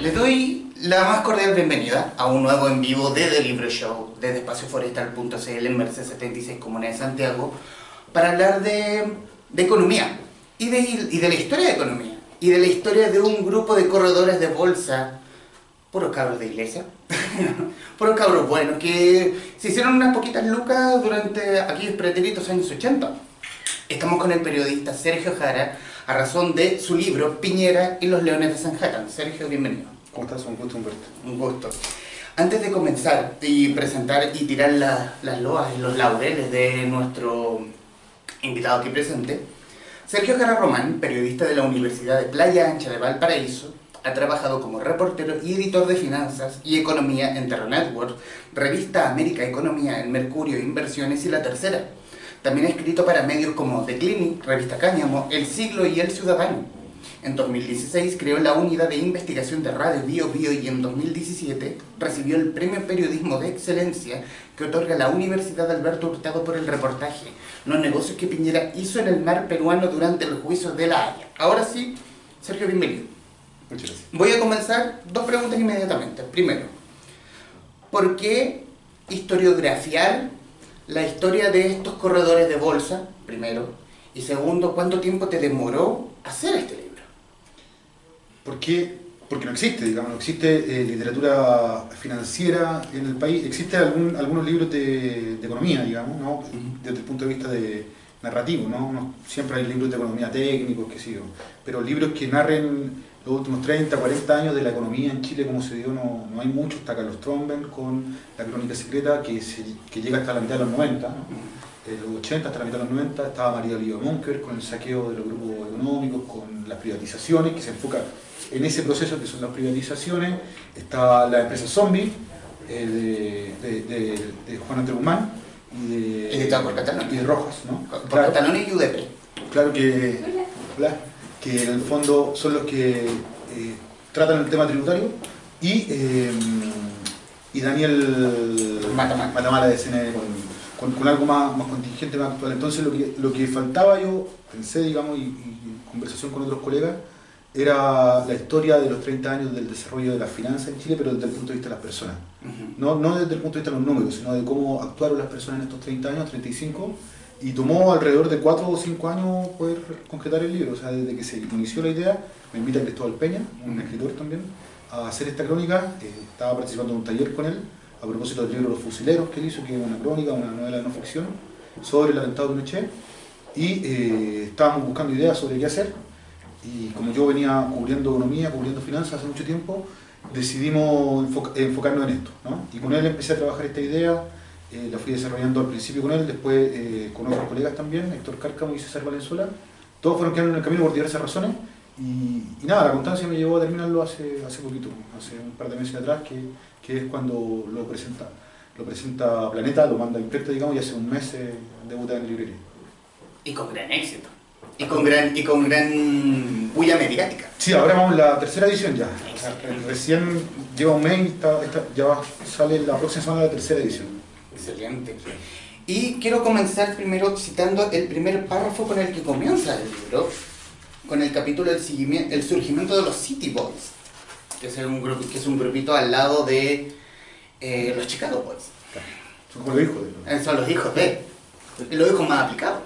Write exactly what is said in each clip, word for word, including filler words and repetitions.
Les doy la más cordial bienvenida a un nuevo en vivo de The Libro Show desde espacio forestal punto c l en Merced setenta y seis, Comuna de Santiago, para hablar de, de economía y de, y de la historia de economía y de la historia de un grupo de corredores de bolsa, puros cabros de iglesia, puros cabros buenos que se hicieron unas poquitas lucas durante aquellos pretéritos años ochenta. Estamos con el periodista Sergio Jara a razón de su libro Piñera y los Leones de Sanhattan. Sergio, bienvenido. ¿Cómo estás? Un gusto, Humberto. Un gusto. Antes de comenzar y presentar y tirar la, las loas y los laureles de nuestro invitado aquí presente, Sergio Jara Román, periodista de la Universidad de Playa Ancha de Valparaíso, ha trabajado como reportero y editor de finanzas y economía en Terra Network, revista América Economía, El Mercurio, Inversiones y La Tercera. También ha escrito para medios como The Clinic, Revista Cáñamo, El Siglo y El Ciudadano. En dos mil dieciséis creó la unidad de investigación de Radio Bio Bio y en dos mil diecisiete recibió el Premio Periodismo de Excelencia que otorga la Universidad Alberto Hurtado por el reportaje Los negocios que Piñera hizo en el mar peruano durante el juicio de La Haya. Ahora sí, Sergio, bienvenido. Muchas gracias. Voy a comenzar dos preguntas inmediatamente. Primero, ¿por qué historiografiar la historia de estos corredores de bolsa, primero? Y segundo, ¿cuánto tiempo te demoró hacer este libro? ¿Por qué? Porque no existe, digamos, no existe eh, literatura financiera en el país. Existen algún, algunos libros de, de economía, digamos, ¿no? Desde el punto de vista de narrativo, ¿no? No, siempre hay libros de economía técnicos, qué sé yo, pero libros que narren los últimos treinta, cuarenta años de la economía en Chile, como se dio, no, no hay mucho. Está Carlos Tromben con La Crónica Secreta, que, se, que llega hasta la mitad de los noventa, ¿no? En los ochenta, hasta la mitad de los noventa, estaba María Oliva Monker con el saqueo de los grupos económicos, con las privatizaciones, que se enfoca en ese proceso que son las privatizaciones. Está la empresa Zombie, eh, de, de, de, de Juan Andrés Guzmán, y de, Editado por Cataluña. y de Rojas, ¿no? Por Claro, Cataluña y U D P. claro que, ¿verdad? Que en el fondo son los que eh, tratan el tema tributario, y, eh, y Daniel Matamala, Matamala de C N N con, con, con algo más, más contingente, más actual. Entonces lo que, lo que faltaba, yo pensé, digamos, y, y en conversación con otros colegas, era la historia de los treinta años del desarrollo de las finanzas en Chile, pero desde el punto de vista de las personas. Uh-huh. no, no desde el punto de vista de los números, sino de cómo actuaron las personas en estos treinta años, treinta y cinco, y tomó alrededor de cuatro o cinco años poder concretar el libro. O sea, desde que se inició la idea, me invita Cristóbal Peña, un escritor también, a hacer esta crónica. Eh, estaba participando en un taller con él, a propósito del libro Los Fusileros que él hizo, que es una crónica, una novela de no ficción, sobre el atentado de Pinochet, y eh, estábamos buscando ideas sobre qué hacer. Y como yo venía cubriendo economía, cubriendo finanzas hace mucho tiempo, decidimos enfoc enfocarnos en esto, ¿no? Y con él empecé a trabajar esta idea, eh, la fui desarrollando al principio con él, después eh, con otros colegas también, Héctor Cárcamo y César Valenzuela. Todos fueron quedando en el camino por diversas razones, y, y nada, la constancia me llevó a terminarlo hace, hace poquito, hace un par de meses atrás, que, que es cuando lo presenta, lo presenta Planeta, lo manda a imprenta, digamos, y hace un mes eh, debuta en librería. Y con gran éxito. Y con gran, y con gran bulla mediática. Sí, ahora vamos a la tercera edición ya. O sea, recién lleva un mes y está, está, ya va, sale la próxima semana la tercera edición. Excelente. Y quiero comenzar primero citando el primer párrafo con el que comienza el libro, con el capítulo del el surgimiento de los City Boys, que es un, grupo, que es un grupito al lado de eh, los Chicago Boys. Son como los hijos de los... Son los hijos de... Los hijos más aplicados.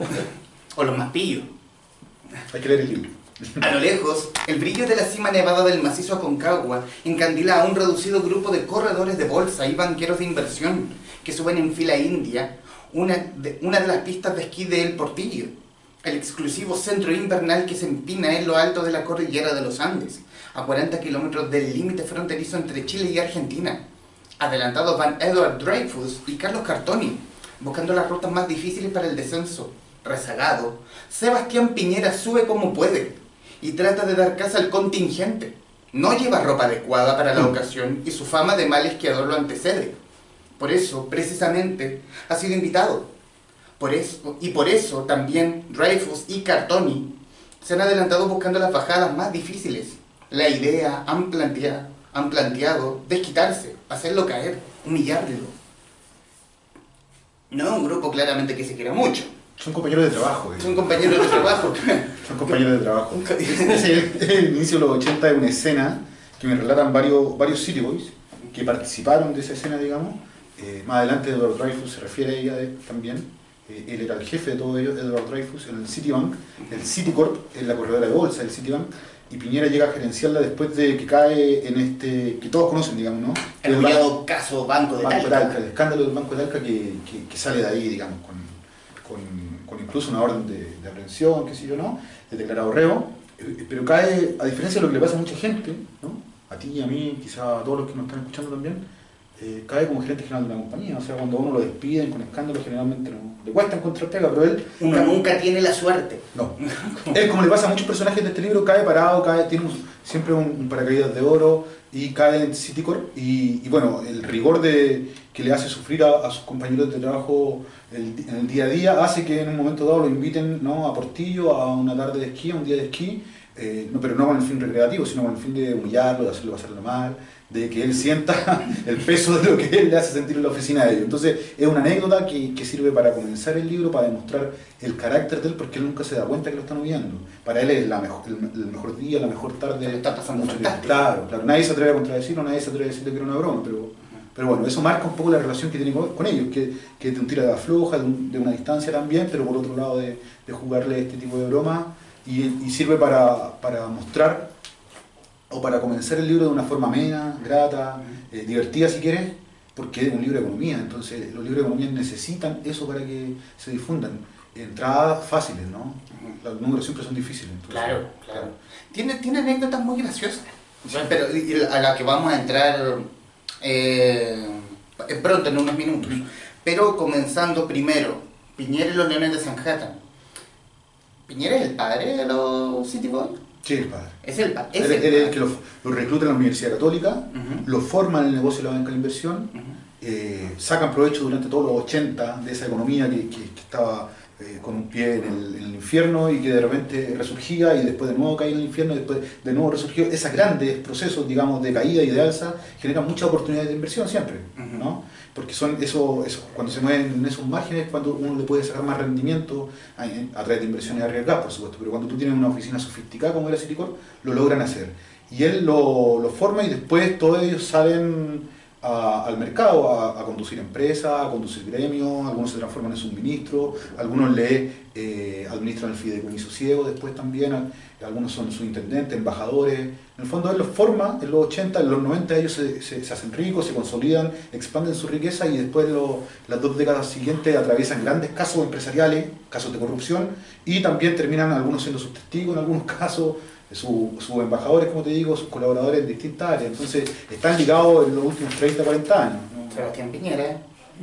O los más pillos. Hay que leer el libro. A lo lejos, el brillo de la cima nevada del macizo Aconcagua encandila a un reducido grupo de corredores de bolsa y banqueros de inversión que suben en fila india una de, una de las pistas de esquí de El Portillo, el exclusivo centro invernal que se empina en lo alto de la cordillera de los Andes, a cuarenta kilómetros del límite fronterizo entre Chile y Argentina. Adelantados van Edward Dreyfus y Carlos Cartoni, buscando las rutas más difíciles para el descenso. Rezagado, Sebastián Piñera sube como puede y trata de dar caza al contingente. No lleva ropa adecuada para la ocasión y su fama de mal esquiador lo antecede. Por eso, precisamente, ha sido invitado. Por eso, y por eso también Dreyfus y Cartoni se han adelantado buscando las bajadas más difíciles. La idea han planteado, han planteado desquitarse, hacerlo caer, humillarlo. No es un grupo claramente que se quiera mucho. Son compañeros de trabajo. Eh. Son compañeros de trabajo. Son compañeros de trabajo. Es el, el inicio de los ochenta es una escena que me relatan varios, varios City Boys que participaron de esa escena, digamos. Eh, más adelante Edward Dreyfus se refiere a ella de, también. Eh, él era el jefe de todo ello, Edward Dreyfus, en el Citibank, el Citicorp, en la corredora de bolsa del Citibank, y Piñera llega a gerenciarla después de que cae en este, que todos conocen, digamos, ¿no? El bullado caso Banco de Banco Talca. Talca, el escándalo del Banco de Talca que, que, que sale de ahí, digamos, con, con, con incluso una orden de, de aprehensión, qué sé yo, ¿no? De declarado reo, eh, pero cae, a diferencia de lo que le pasa a mucha gente, ¿no? A ti y a mí, quizá a todos los que nos están escuchando también, Eh, cae como gerente general de una compañía. O sea, cuando a uno lo despiden con escándalo, generalmente no, le cuesta encontrar pega, pero él... Uno cae, nunca tiene la suerte. No. Él, como le pasa a muchos personajes de este libro, cae parado, cae, tiene un, siempre un, un paracaídas de oro y cae en Citicorp. Y, y bueno, el rigor de, que le hace sufrir a, a sus compañeros de trabajo el, en el día a día hace que en un momento dado lo inviten, ¿no?, a Portillo, a una tarde de esquí, a un día de esquí, eh, no, pero no con el fin recreativo, sino con el fin de humillarlo, de hacerlo pasarlo mal, de que él sienta el peso de lo que él le hace sentir en la oficina de ellos. Entonces es una anécdota que, que sirve para comenzar el libro, para demostrar el carácter de él, porque él nunca se da cuenta que lo están huyendo. Para él es la mejor, el, el mejor día, la mejor tarde. Lo está pasando mucho fantástico. Claro, claro. Nadie se atreve a contradecirlo, nadie se atreve a decirle que era una broma, pero, pero bueno, eso marca un poco la relación que tiene con, con ellos, que, que es de un tira de afloja, de, un, de una distancia también, pero por otro lado de, de jugarle este tipo de broma, y, y sirve para, para mostrar o para comenzar el libro de una forma amena, grata, eh, divertida si quieres, porque es un libro de economía, entonces los libros de economía necesitan eso para que se difundan. Entradas fáciles, ¿no? Los números siempre son difíciles. Entonces, Claro, claro. Tiene, tiene anécdotas muy graciosas, pero y- y a la que vamos a entrar eh, pronto, en unos minutos. Pero comenzando primero, Piñera y los Leones de Sanhattan. ¿Piñera es el padre de los City Boys? Sí, el padre. Es el, pa es Él el él es el padre. que los lo recluta en la Universidad Católica, Ujú. los forma en el negocio de la banca de la inversión, Ujú. eh, sacan provecho durante todos los ochenta de esa economía que, que- que estaba eh, con un pie en el, en el infierno y que de repente resurgía y después de nuevo caía en el infierno y después de nuevo resurgió. Esos grandes procesos, digamos, de caída y de alza generan muchas oportunidades de inversión siempre, ¿no? Porque son eso, eso, cuando se mueven en esos márgenes, cuando uno le puede sacar más rendimiento a, a través de inversiones arriesgadas, por supuesto, pero cuando tú tienes una oficina sofisticada como era Citicorp, lo logran hacer. Y él lo, lo forma y después todos ellos salen a, al mercado a, a conducir empresas, a conducir gremios, algunos se transforman en suministros, algunos le eh, administran el fideicomiso ciego después también, a, algunos son subintendentes, embajadores. En el fondo él los forma en los ochenta, en los noventa ellos se, se, se hacen ricos, se consolidan, expanden su riqueza y después lo, las dos décadas siguientes atraviesan grandes casos empresariales, casos de corrupción, y también terminan algunos siendo sus testigos en algunos casos, sus su embajadores, como te digo, sus colaboradores en distintas áreas. Entonces están ligados en los últimos treinta, cuarenta años, ¿no? Sebastián Piñera.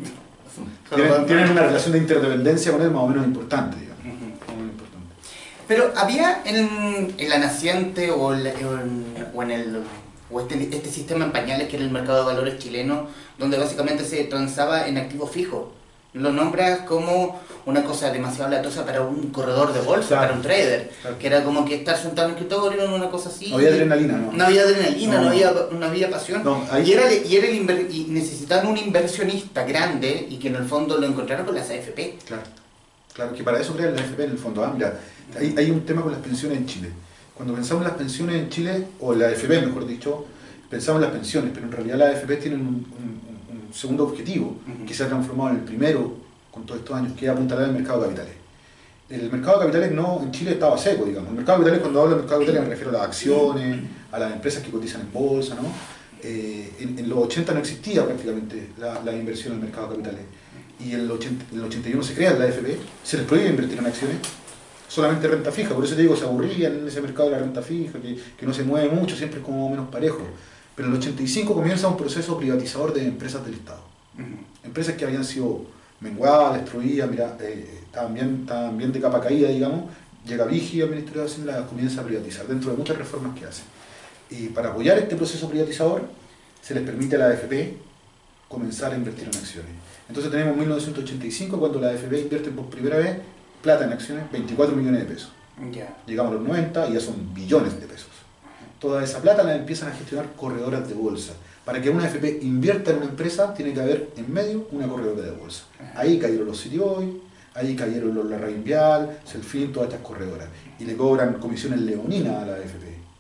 Tienen, tienen una relación de interdependencia con él más o menos importante, digamos. Ujú. Más o menos importante. Pero había en, en la naciente o, el- o en, o en el o este, este sistema en pañales que era el mercado de valores chileno, donde básicamente se transaba en activos fijos. Lo nombras como una cosa demasiado latosa para un corredor de bolsa, Claro. para un trader, Claro. que era como que estar sentado en el escritorio en una cosa así. No había adrenalina, ¿no? No había adrenalina, no, No. había, no había pasión. No, ahí- y, era, y, era el inver- y necesitaban un inversionista grande y que en el fondo lo encontraron con las A F P. Claro, claro, que para eso crea la A F P en el fondo. Ah, mira, hay, hay un tema con las pensiones en Chile. Cuando pensamos en las pensiones en Chile, o la A F P mejor dicho, pensamos en las pensiones, pero en realidad las A F P tienen un, un- un segundo objetivo, Ujú. que se ha transformado en el primero con todos estos años, que es apuntalar al mercado de capitales. El mercado de capitales no, en Chile estaba seco, digamos. El mercado de capitales, cuando hablo del mercado de capitales me refiero a las acciones, a las empresas que cotizan en bolsa, ¿no? Eh, en, en los ochenta no existía prácticamente la, la inversión en el mercado de capitales. Y en el, ochenta, en el ochenta y uno se crea la A F P, se les prohíbe invertir en acciones, solamente renta fija. Por eso te digo, se aburrían en ese mercado de la renta fija, que, que no se mueve mucho, siempre es como menos parejo. Pero en el ochenta y cinco comienza un proceso privatizador de empresas del Estado. Empresas que habían sido menguadas, destruidas, mira, eh, estaban, bien, estaban bien de capa caída, digamos. Llega Vigi al Ministerio de Hacienda, las comienza a privatizar, dentro de muchas reformas que hace. Y para apoyar este proceso privatizador, se les permite a la A F P comenzar a invertir en acciones. Entonces tenemos mil novecientos ochenta y cinco, cuando la A F P invierte por primera vez plata en acciones, veinticuatro millones de pesos. Ya. Llegamos a los noventa y ya son billones de pesos. Toda esa plata la empiezan a gestionar corredoras de bolsa. Para que una A F P invierta en una empresa, tiene que haber en medio una corredora de bolsa. Ahí cayeron los City Boys, ahí cayeron los Larraín Vial, Selfin, todas estas corredoras. Y le cobran comisiones leoninas a la A F P.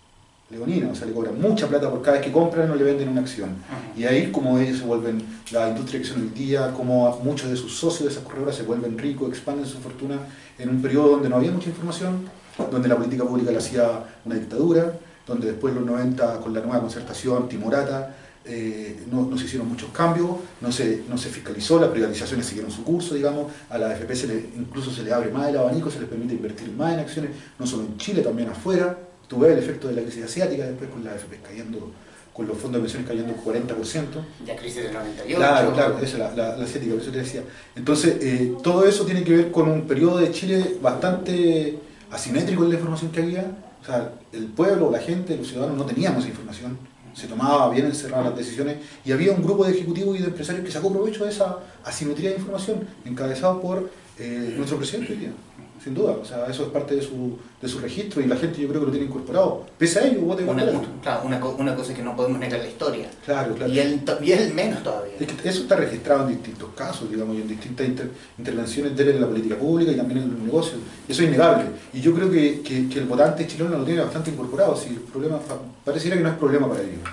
leonina, o sea, le cobran mucha plata por cada vez que compran o le venden una acción. Uh-huh. Y ahí como ellos se vuelven la industria que son hoy día, como muchos de sus socios de esas corredoras se vuelven ricos, expanden su fortuna en un periodo donde no había mucha información, donde la política pública la hacía una dictadura, donde después de los noventa con la nueva concertación timorata eh, no, no se hicieron muchos cambios, no se, no se fiscalizó, las privatizaciones siguieron su curso, digamos, a la A F P se le, incluso se le abre más el abanico, se les permite invertir más en acciones, no solo en Chile, también afuera. Tuve el efecto de la crisis asiática, después con la A F P cayendo, con los fondos de pensiones cayendo un cuarenta por ciento. La crisis del noventa y ocho. Claro, claro, esa es la, la, la asiática, por eso te decía. Entonces, eh, todo eso tiene que ver con un periodo de Chile bastante asimétrico en la información que había. O sea, el pueblo, la gente, los ciudadanos no teníamos esa información. Se tomaba bien encerradas las decisiones y había un grupo de ejecutivos y de empresarios que sacó provecho de esa asimetría de información, encabezado por eh, nuestro presidente hoy día. Sin duda, o sea, eso es parte de su, de su registro y la gente yo creo que lo tiene incorporado. Pese a ello, vote una, una, claro, una, una cosa que no podemos negar la historia. Claro, claro. Y él, y él menos todavía. Es que eso está registrado en distintos casos, digamos, y en distintas inter, intervenciones de él en la política pública y también en los negocios. Eso es innegable. Y yo creo que, que, que el votante chileno lo tiene bastante incorporado. Si el problema pareciera que no es problema para ellos.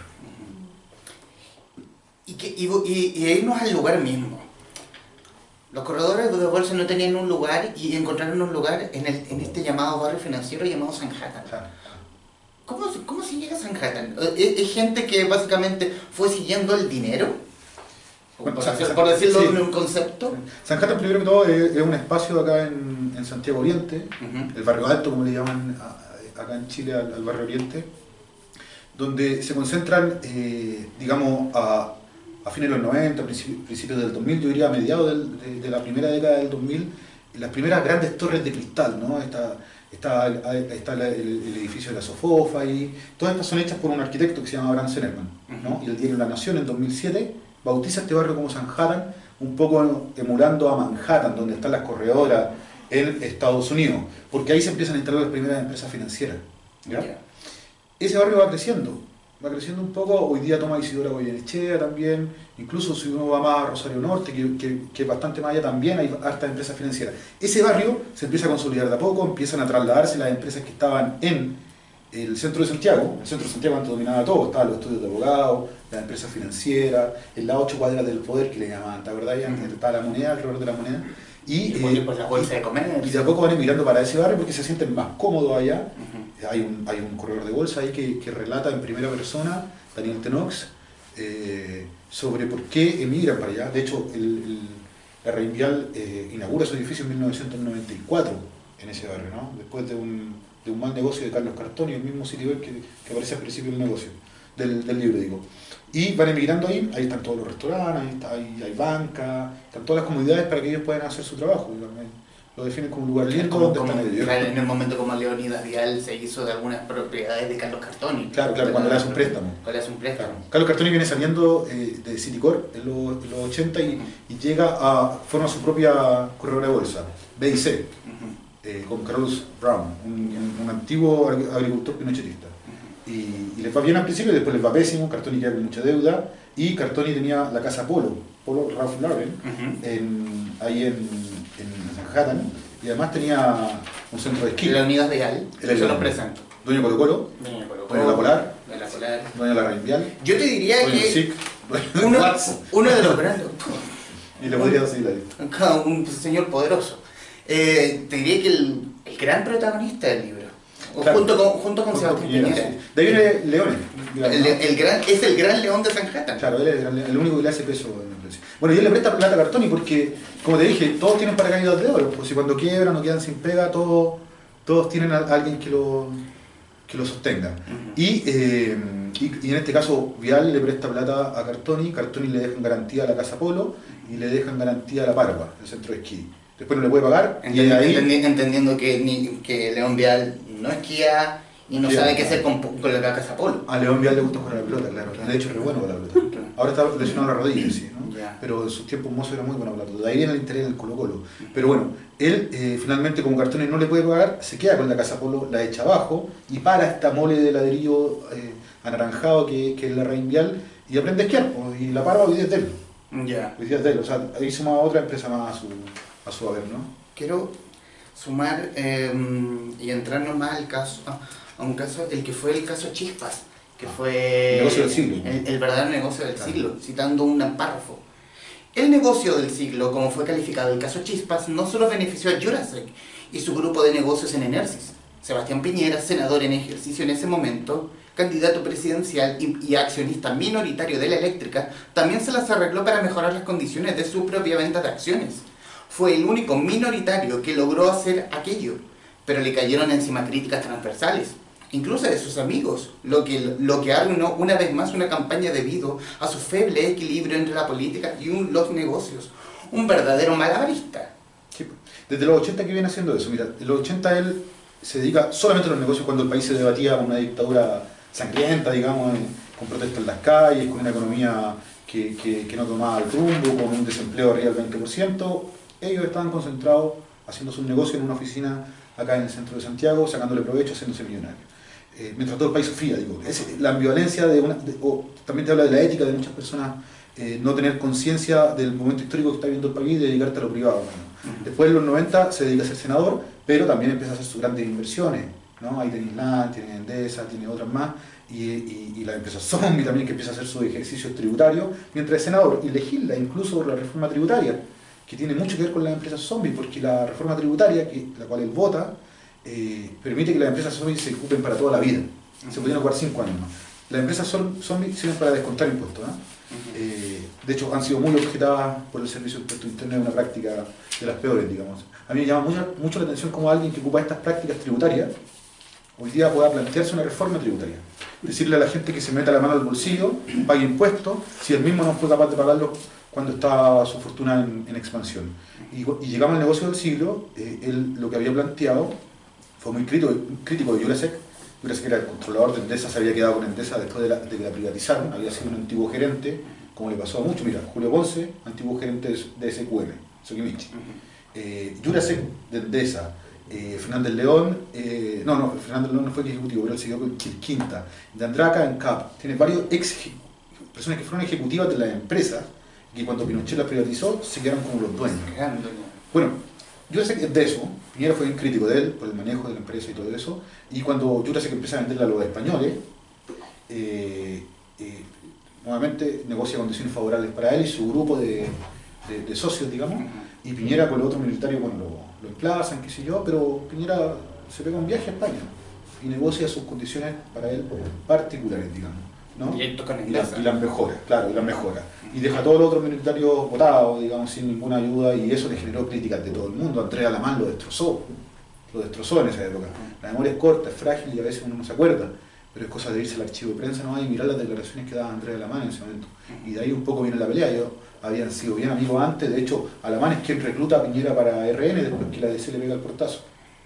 Y, que, y, y, y irnos al lugar mismo. Los corredores de bolsa no tenían un lugar y encontraron un lugar en, el, en este llamado barrio financiero llamado Sanhattan. Claro. ¿Cómo, ¿Cómo se llega a Sanhattan? ¿Es, ¿Es gente que básicamente fue siguiendo el dinero? Bueno, por, San, hacer, San, por decirlo sí. en un concepto. Sanhattan, primero que todo, es, es un espacio acá en, en Santiago Oriente, uh-huh. el barrio alto, como le llaman a, acá en Chile al, al barrio Oriente, donde se concentran, eh, digamos, a... a fines de los noventa, principios del dos mil, yo diría a mediados del, de, de la primera década del dos mil, las primeras grandes torres de cristal, ¿no? Está, está, está el, el edificio de la Sofofa y todas estas son hechas por un arquitecto que se llama Abraham Zenerman, ¿no? Y el diario La Nación en dos mil siete bautiza este barrio como Sanhattan, un poco emulando a Manhattan, donde están las corredoras en Estados Unidos, porque ahí se empiezan a instalar las primeras empresas financieras, ¿ya? Yeah. Ese barrio va creciendo. Va creciendo un poco, hoy día toma Isidora Goyenechea también, incluso si uno va más a Rosario Norte, que, que, que bastante más allá también hay hartas empresas financieras. Ese barrio se empieza a consolidar de a poco, empiezan a trasladarse las empresas que estaban en el centro de Santiago. El centro de Santiago antes dominaba todo, estaban los estudios de abogados, las empresas financieras, en las ocho cuadras del poder que le llamaban, ¿te acordás? Antes estaba la moneda, alrededor de la moneda. Y, y, eh, pues la bolsa de comer. Y de a poco van emigrando para ese barrio porque se sienten más cómodos allá. Uh-huh. Hay un, hay un corredor de bolsa ahí que, que relata en primera persona, Daniel Tenox, eh, sobre por qué emigran para allá. De hecho, el, el, la Reinvial eh, inaugura su edificio en mil novecientos noventa y cuatro en ese barrio, ¿no? Después de un, de un mal negocio de Carlos Cartoni, el mismo sitio web que, que aparece al principio del negocio, del, del libro, digo. Y van emigrando ahí, ahí están todos los restaurantes, ahí, está, ahí hay banca, están todas las comodidades para que ellos puedan hacer su trabajo. Digamos. Lo definen como un lugar lindo como, donde como, están ellos. Claro, en el momento como Leonidas Vial se hizo de algunas propiedades de Carlos Cartoni. Claro, claro, cuando le hace un préstamo. Cuando le hace un préstamo. Claro. Carlos Cartoni viene saliendo eh, de Citicorp en los, en los ochenta y, uh-huh. y llega a, forma su propia corredora de bolsa, B I C, uh-huh. eh, con Carlos Brown, un, un antiguo agricultor pinochetista. Uh-huh. Y, y les va bien al principio y después les va pésimo, Cartoni queda con mucha deuda y Cartoni tenía la casa Polo, Polo Ralph Lauren, uh-huh. en, ahí en, en Manhattan, y además tenía un centro de esquí. Leonidas Vial, se lo presento. Doña Colo Colo, Doña Colo Doña La Polar, Doña La Polar, Doña La Reinvial. Yo te diría Doña que Sic, uno, uno de los grandes, y le podría seguir la lista. Un señor poderoso. Eh, te diría que el, el gran protagonista del libro, claro. junto con, junto con Sebastián Piñera. Sí. De ahí viene Leones. El, el gran, es el gran león de Sanhattan. Claro, él es el, gran, el único que le hace peso en la empresa. Bueno, y él le presta plata a Cartoni porque, como te dije, todos tienen paracaídas de oro. Pues si cuando quiebran o quedan sin pega, todos, todos tienen a alguien que lo, que lo sostenga. Uh-huh. y, eh, y, y en este caso, Vial le presta plata a Cartoni, Cartoni le deja en garantía a la Casa Polo y le deja en garantía a la Parva, el centro de esquí. Después no le puede pagar. Entendi- y ahí, entendi- entendiendo que, ni, que León Vial no esquía y no sí, sabe qué hacer con, con la Casa Polo. A León Vial le gusta jugar a la pelota, claro. De hecho es re bueno con la pelota. Ahora está lesionado la rodilla, sí, ¿no? Yeah. Pero en sus tiempos mozos era muy bueno con la pelota. De ahí viene el interés del Colo Colo. Pero bueno, él eh, finalmente como Cartoni no le puede pagar, se queda con la Casa Polo, la echa abajo y para esta mole de ladrillo eh, anaranjado que, que es la Reinvial y aprende a esquiar. Pues, y la Parva hoy día es de él. Yeah. Hoy día es de él. O sea, ahí suma otra empresa más a su, a su haber, ¿no? Quiero... sumar eh, y entrarnos más al caso, a un caso, el que fue el caso Chispas, que fue el negocio del siglo. El, el verdadero negocio del claro. siglo, citando un párrafo. El negocio del siglo, como fue calificado el caso Chispas, no solo benefició a Jurasek y su grupo de negocios en Enersis. Sebastián Piñera, senador en ejercicio en ese momento, candidato presidencial y, y accionista minoritario de la eléctrica, también se las arregló para mejorar las condiciones de su propia venta de acciones. Fue el único minoritario que logró hacer aquello, pero le cayeron encima críticas transversales, incluso de sus amigos, lo que, lo que arruinó una vez más una campaña debido a su feble equilibrio entre la política y un, los negocios. Un verdadero malabarista. Sí, desde los ochenta que viene haciendo eso. Mira, en los ochenta él se dedica solamente a los negocios cuando el país se debatía con una dictadura sangrienta, digamos, con protestas en las calles, con una economía que, que, que no tomaba el rumbo, con un desempleo arriba del veinte por ciento. Ellos estaban concentrados haciendo sus negocios en una oficina acá en el centro de Santiago, sacándole provecho, haciéndose millonarios. Eh, mientras todo el país sufría, digo. Es, la ambivalencia de una... De, o, también te habla de la ética de muchas personas, eh, no tener conciencia del momento histórico que está viviendo el país y dedicarte a lo privado. ¿No? Uh-huh. Después en los noventa se dedica a ser senador, pero también empieza a hacer sus grandes inversiones, ¿no? Ahí tiene Island, tiene Endesa, tiene otras más, y, y, y la empresa Zombie también, que empieza a hacer sus ejercicios tributarios, mientras es senador, y legisla incluso por la reforma tributaria, que tiene mucho que ver con las empresas zombies, porque la reforma tributaria, que, la cual él vota, eh, permite que las empresas zombies se ocupen para toda la vida. Se podrían ocupar cinco años más. Las empresas zombies sirven para descontar impuestos, ¿no? Uh-huh. eh, de hecho, han sido muy objetadas por el Servicio de Impuestos Internos, una práctica de las peores, digamos. A mí me llama mucho, mucho la atención cómo alguien que ocupa estas prácticas tributarias hoy día pueda plantearse una reforma tributaria. Decirle a la gente que se meta la mano al bolsillo, pague impuestos, si él mismo no fue capaz de pagarlo cuando estaba su fortuna en, en expansión. Y, y llegamos al negocio del siglo, eh, él lo que había planteado fue muy crítico, crítico de Jurasek. Jurasek era el controlador de Endesa, se había quedado con Endesa después de, la, de que la privatizaron, había sido un antiguo gerente, como le pasó a muchos. Mira, Julio Ponce, antiguo gerente de, de S Q M, Sokimichi. Eh, Jurasek de Endesa, eh, Fernández León, eh, no, no, Fernández León no fue ejecutivo, pero él siguió con Quinta, de Andraca en C A P. Tiene varios ex personas que fueron ejecutivas de las empresas, que cuando Pinochet la privatizó se quedaron como los dueños. Bueno, Jurasek es de eso. Piñera fue un crítico de él por el manejo de la empresa y todo eso, y cuando Jurasek empieza a venderla a los españoles, eh, eh, nuevamente negocia condiciones favorables para él y su grupo de, de, de socios, digamos, y Piñera con los otros militares, bueno, lo, lo emplazan, qué sé yo, pero Piñera se pega un viaje a España y negocia sus condiciones para él particulares, digamos, ¿no? Directo con y, la, y las mejora, claro, y las mejora. Y deja a todos los otros militares votados, digamos, sin ninguna ayuda, y eso le generó críticas de todo el mundo. Andrés Alamán lo destrozó, lo destrozó en esa época. La memoria es corta, es frágil y a veces uno no se acuerda, pero es cosa de irse al archivo de prensa, ¿no? Y mirar las declaraciones que daba Andrés Alamán en ese momento. Y de ahí un poco viene la pelea. Ellos habían sido bien amigos antes, de hecho, Alamán es quien recluta a Piñera para R N después que la D C le pega el portazo.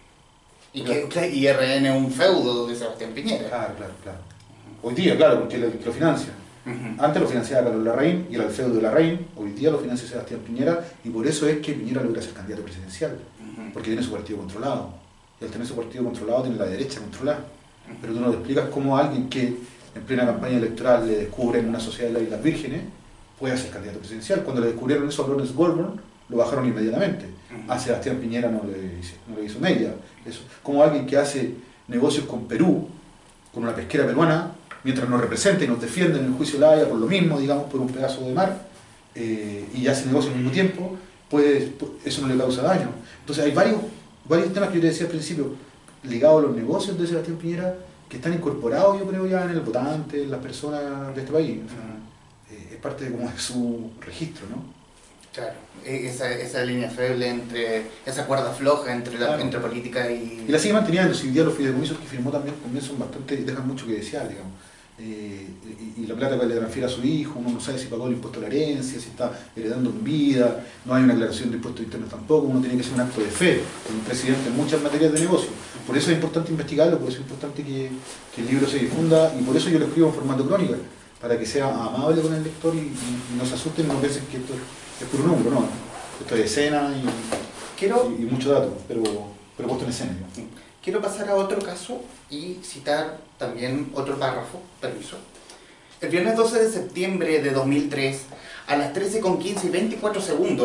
Y, que, y R N es un feudo de Sebastián Piñera. Claro, claro, claro. Hoy día, claro, porque lo, lo financia. Uh-huh. Antes lo financiaba Carlos Larraín y era el feudo de Larraín, hoy día lo financia Sebastián Piñera, y por eso es que Piñera logra ser candidato presidencial, uh-huh. porque tiene su partido controlado. Y al tener su partido controlado tiene la derecha controlada. Uh-huh. Pero tú no le explicas cómo alguien que en plena campaña electoral le descubren una sociedad de las Islas Vírgenes puede ser candidato presidencial. Cuando le descubrieron eso a Lawrence Goldburn, lo bajaron inmediatamente. Uh-huh. A Sebastián Piñera no le, no le hizo media. Eso. Como alguien que hace negocios con Perú, con una pesquera peruana, mientras nos representa y nos defiende en el juicio de la Haya por lo mismo, digamos, por un pedazo de mar, eh, y hace negocio al mismo tiempo, pues eso no le causa daño. Entonces hay varios, varios temas que yo te decía al principio, ligados a los negocios de Sebastián Piñera, que están incorporados, yo creo, ya en el votante, en las personas de este país. O sea, eh, es parte de, como de su registro, ¿no? Claro, esa, esa línea feble entre, esa cuerda floja entre, la, claro. entre política y... Y la sigue manteniendo, si hoy día los fideicomisos que firmó también, también son bastante, dejan mucho que desear, digamos. Eh, y, y la plata que le transfiere a su hijo, uno no sabe si pagó el impuesto a la herencia, si está heredando en vida, no hay una aclaración de impuestos internos tampoco, uno tiene que hacer un acto de fe con un presidente en muchas materias de negocio. Por eso es importante investigarlo, por eso es importante que, que el libro se difunda, y por eso yo lo escribo en formato crónica, para que sea amable con el lector y, y, y no se asusten y no piensen que esto es puro número, no. Esto es escena y, Quiero... y, y mucho dato, pero, pero puesto en escena. ¿No? Quiero pasar a otro caso y citar también otro párrafo, permiso. El viernes doce de septiembre de dos mil tres, a las trece con quince y veinticuatro segundos,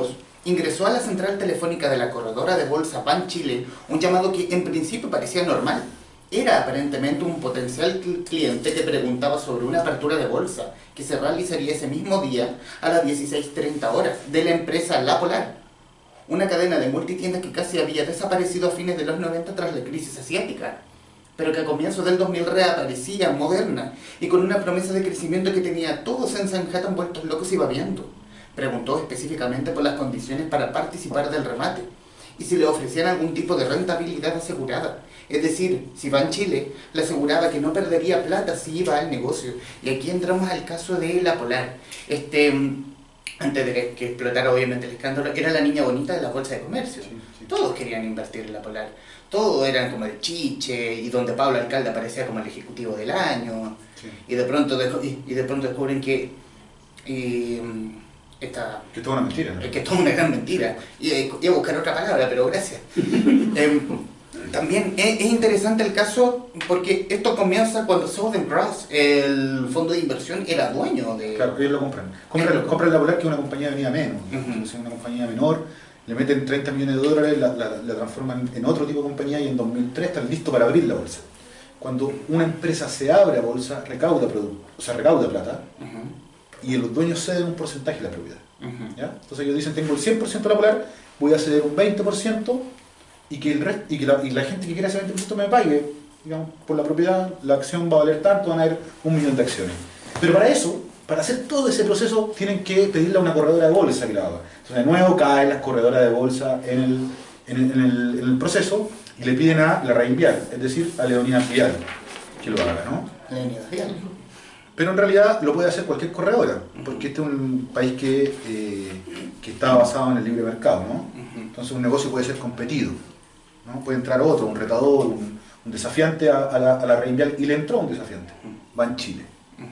ingresó a la central telefónica de la corredora de bolsa Banchile un llamado que en principio parecía normal. Era aparentemente un potencial cliente que preguntaba sobre una apertura de bolsa que se realizaría ese mismo día a las dieciséis treinta horas de la empresa La Polar, una cadena de multitiendas que casi había desaparecido a fines de los noventa tras la crisis asiática, pero que a comienzos del dos mil reaparecía moderna y con una promesa de crecimiento que tenía a todos en Sanhattan vueltos locos y babeando. Preguntó específicamente por las condiciones para participar del remate y si le ofrecían algún tipo de rentabilidad asegurada. Es decir, si Banchile le aseguraba que no perdería plata si iba al negocio. Y aquí entramos al caso de La Polar. Este, antes de que explotara obviamente el escándalo, era la niña bonita de la bolsa de comercio. Sí, sí. Todos querían invertir en La Polar. Todos eran como el chiche, y donde Pablo Alcalde aparecía como el ejecutivo del año. Sí. Y, de pronto y, y de pronto descubren que... Y, Esta, que es toda una mentira, ¿no? Que es toda una gran mentira. Y iba a buscar otra palabra, pero gracias. eh, también es, es interesante el caso porque esto comienza cuando Southern Cross, el fondo de inversión, era dueño de... Claro, ellos lo compran. Compran, lo, compran La Polar, que es una compañía venida menos. Uh-huh. Es una compañía menor, le meten treinta millones de dólares, la, la, la transforman en otro tipo de compañía y en dos mil tres están listos para abrir la bolsa. Cuando una empresa se abre a bolsa, recauda producto, o sea, recauda plata. Uh-huh. Y los dueños ceden un porcentaje de la propiedad. Uh-huh. ¿Ya? Entonces ellos dicen, tengo el cien por ciento de La Polar, voy a ceder un veinte por ciento y que, el resto, y que la, y la gente que quiera ese veinte por ciento me pague, digamos, por la propiedad, la acción va a valer tanto, van a haber un millón de acciones. Pero para eso, para hacer todo ese proceso, tienen que pedirle a una corredora de bolsa que la haga. Entonces de nuevo caen las corredoras de bolsa en el, en el, en el, en el proceso y le piden a la Reinvial, es decir, a Leonidas Vial, que lo haga, ¿no? Leonidas Vial. Pero en realidad lo puede hacer cualquier corredora, porque este es un país que, eh, que está basado en el libre mercado, ¿no? Entonces un negocio puede ser competido, ¿no? Puede entrar otro, un retador, un, un desafiante a, a, la, a la Reinvial, y le entró un desafiante, Banchile.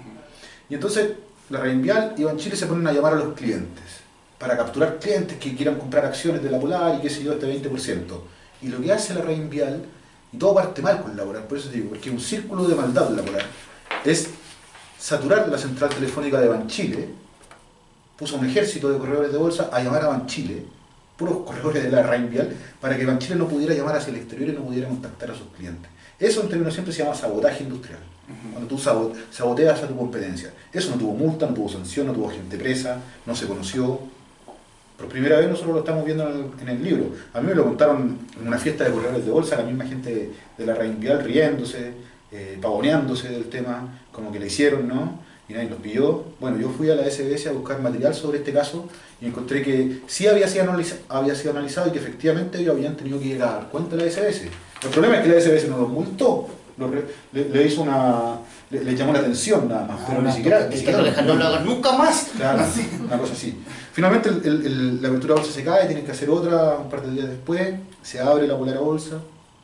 Y entonces la Reinvial y Banchile se ponen a llamar a los clientes, para capturar clientes que quieran comprar acciones de La Polar y qué sé yo, este veinte por ciento. Y lo que hace la Reinvial, y todo parte mal con La Polar, por eso te digo, porque un círculo de maldad de La Polar, es saturar la central telefónica de Banchile, puso un ejército de corredores de bolsa a llamar a Banchile, puros corredores de la Reinvial, para que Banchile no pudiera llamar hacia el exterior y no pudiera contactar a sus clientes. Eso en términos siempre se llama sabotaje industrial, uh-huh. Cuando tú saboteas a tu competencia. Eso no tuvo multa, no tuvo sanción, no tuvo gente presa, no se conoció. Por primera vez nosotros lo estamos viendo en el, en el libro. A mí me lo contaron en una fiesta de corredores de bolsa, la misma gente de, de la Reinvial riéndose, eh, pavoneándose del tema, como que le hicieron, ¿no? Y nadie los pilló. Bueno, yo fui a la S B S a buscar material sobre este caso y encontré que sí había sido, analiza había sido analizado y que efectivamente ellos habían tenido que llegar a dar cuenta de la S B S. El problema es que la S B S no los multó, lo re, le, le hizo una... Le, le llamó la atención nada más, ah, pero no, ni siquiera... Ni siquiera no, no lo hagan nunca más. Claro, una cosa así. Finalmente el, el, el, la apertura de bolsa se cae, tienen que hacer otra un par de días después, se abre la Polar a bolsa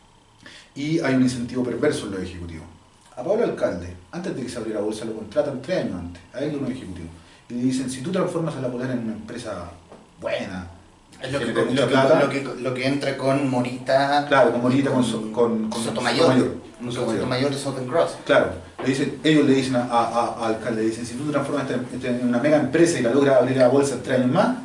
y hay un incentivo perverso en los ejecutivos. A Pablo Alcalde, antes de que se abriera la bolsa, lo contratan tres años antes, a él y a unos ejecutivos. Y le dicen, si tú transformas a la Polar en una empresa buena, es lo que, lo, que, plata, lo, que, lo que entra con Morita, claro, con Morita, con, con, con, con Sotomayor, con Sotomayor de Southern Cross. Claro, le dicen, ellos le dicen a, a, a Alcalde, le dicen, si tú transformas esta en una mega empresa y la logras abrir la bolsa en tres años más,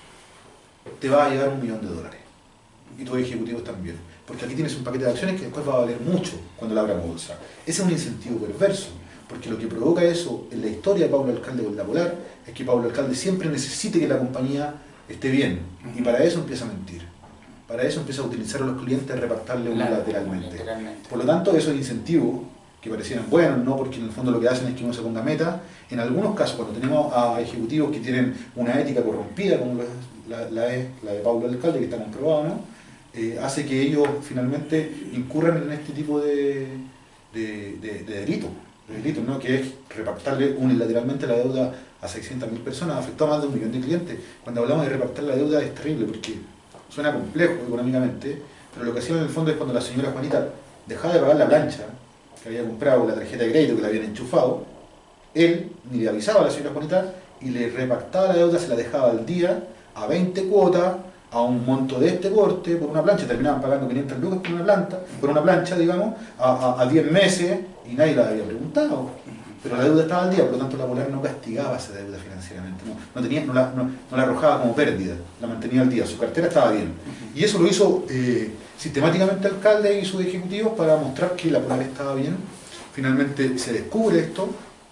te va a llegar un millón de dólares. Y tus ejecutivos también. Porque aquí tienes un paquete de acciones que después va a valer mucho cuando la abra bolsa. Ese es un incentivo perverso, porque lo que provoca eso en la historia de Pablo Alcalde con la Polar es que Pablo Alcalde siempre necesite que la compañía esté bien, y para eso empieza a mentir. Para eso empieza a utilizar a los clientes, repartirle unilateralmente. Por lo tanto, esos incentivos que parecieran buenos, ¿no? Porque en el fondo lo que hacen es que uno se ponga meta. En algunos casos, cuando tenemos a ejecutivos que tienen una ética corrompida, como la, la, es, la de Pablo Alcalde, que está comprobado, ¿no? Eh, hace que ellos finalmente incurran en este tipo de, de, de, de delitos, de delitos, ¿no? Que es repartirle unilateralmente la deuda a seiscientas mil personas, afectó a más de un millón de clientes. Cuando hablamos de repartir la deuda es terrible porque suena complejo económicamente, pero lo que hacían en el fondo es cuando la señora Juanita dejaba de pagar la plancha que había comprado, la tarjeta de crédito que le habían enchufado, él ni le avisaba a la señora Juanita y le repartaba la deuda, se la dejaba al día, a veinte cuotas, a un monto de este corte, por una plancha, terminaban pagando quinientas lucas por una planta, por una plancha, digamos, a, a, a diez meses, y nadie la había preguntado. pero la deuda estaba al día, por lo tanto la Polar no castigaba esa deuda financieramente, no, no, tenía, no, la, no, no la arrojaba como pérdida, la mantenía al día, su cartera estaba bien. Y eso lo hizo eh, sistemáticamente el alcalde y sus ejecutivos para mostrar que la Polar estaba bien. Finalmente se descubre esto,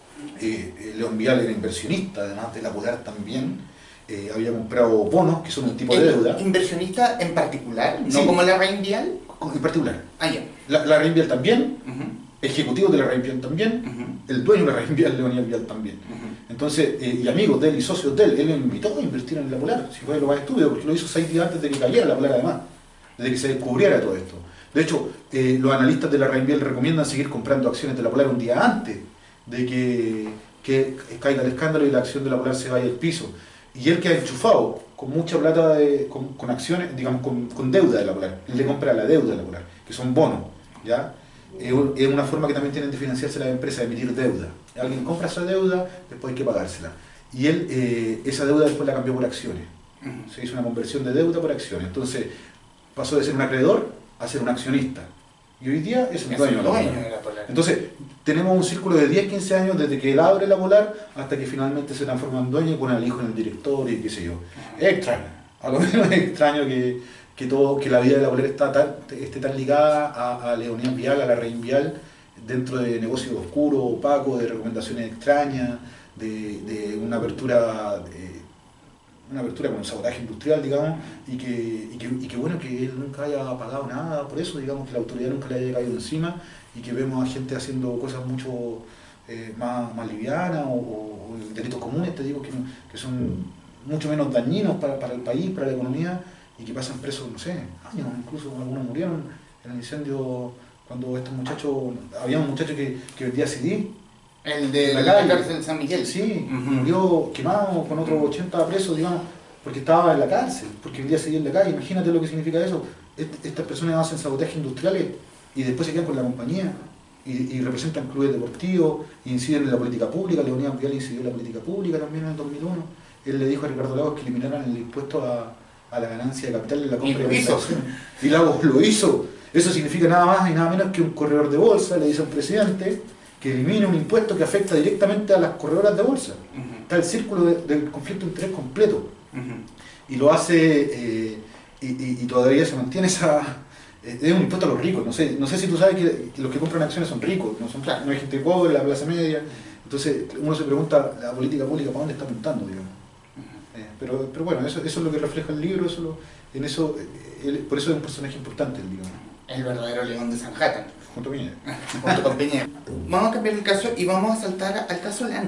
eh, León Vial era inversionista, además de la Polar también. Eh, había comprado bonos, que son un tipo de deuda. ¿Inversionista en particular? ¿No Sí. como la Reinvial? En particular. Ah, ya. La, la Reinvial también, Uh-huh. ejecutivos de la Reinvial también, Uh-huh. el dueño de la Reinvial, Leonidas Vial también. Uh-huh. Entonces, eh, y amigos de él y socios de él, él lo invitó a invertir en la Polar, si fue lo más estúpido, porque lo hizo seis días antes de que cayera la Polar además, desde que se descubriera todo esto. De hecho, eh, los analistas de la Reinvial recomiendan seguir comprando acciones de la Polar un día antes de que, que caiga el escándalo y la acción de la Polar se vaya al piso. Y él que ha enchufado con mucha plata, de, con, con acciones, digamos, con, con deuda de la Polar. Él le compra la deuda de la Polar, que son bonos, ¿ya? Es una forma que también tienen de financiarse las empresas, de emitir deuda. Alguien compra esa deuda, después hay que pagársela. Y él, eh, esa deuda después la cambió por acciones. Se hizo una conversión de deuda por acciones. Entonces, pasó de ser un acreedor a ser un accionista. Y hoy día es el dueño de la Polar. Entonces, tenemos un círculo de diez, quince años desde que él abre la Polar hasta que finalmente se transforma en dueño y pone al hijo en el director y qué sé yo. Es extraño. A lo menos es extraño que, que, todo, que la vida de la Polar está tan, esté tan ligada a, a Leonidas Vial, a la Reinvial, dentro de negocios oscuros, opacos, de recomendaciones extrañas, de, de una apertura... De, una apertura con un sabotaje industrial, digamos, y que, y, que, y que bueno, que él nunca haya pagado nada por eso, digamos, que la autoridad nunca le haya caído encima, y que vemos a gente haciendo cosas mucho eh, más, más livianas, o, o, o delitos comunes, te digo, que, que son mucho menos dañinos para, para el país, para la economía, y que pasan presos, no sé, años, incluso algunos murieron en el incendio, cuando estos muchachos, había un muchacho que, que vendía C D. El de la, la cárcel de San Miguel. Sí, uh-huh. Murió quemado con otros ochenta presos, digamos, porque estaba en la cárcel, porque vendía C D en la calle. Imagínate lo que significa eso. Est estas personas hacen sabotaje industriales y después se quedan con la compañía y, y representan clubes deportivos, inciden en la política pública. Leonidas Vial incidió en la política pública también en el dos mil uno. Él le dijo a Ricardo Lagos que eliminaran el impuesto a, a la ganancia de capital en la compra de acciones. Y Lagos lo hizo. Eso significa nada más y nada menos que un corredor de bolsa le dice a un presidente que elimine un impuesto que afecta directamente a las corredoras de bolsa. Uh-huh. Está el círculo de, del conflicto de interés completo. Uh-huh. Y lo hace, eh, y, y, y todavía se mantiene esa... Eh, es un impuesto a los ricos. No sé, no sé si tú sabes que, que los que compran acciones son ricos, no, son, no hay gente pobre, la clase media. Entonces uno se pregunta, la política pública, ¿para dónde está apuntando? Digamos? Uh-huh. eh, pero, pero bueno, eso, eso es lo que refleja el libro, eso lo, en eso, él, por eso es un personaje importante, digamos. El verdadero León de Sanhattan. Junto a Piñera. Junto con Piñera. Vamos a cambiar el caso y vamos a saltar al caso Lan.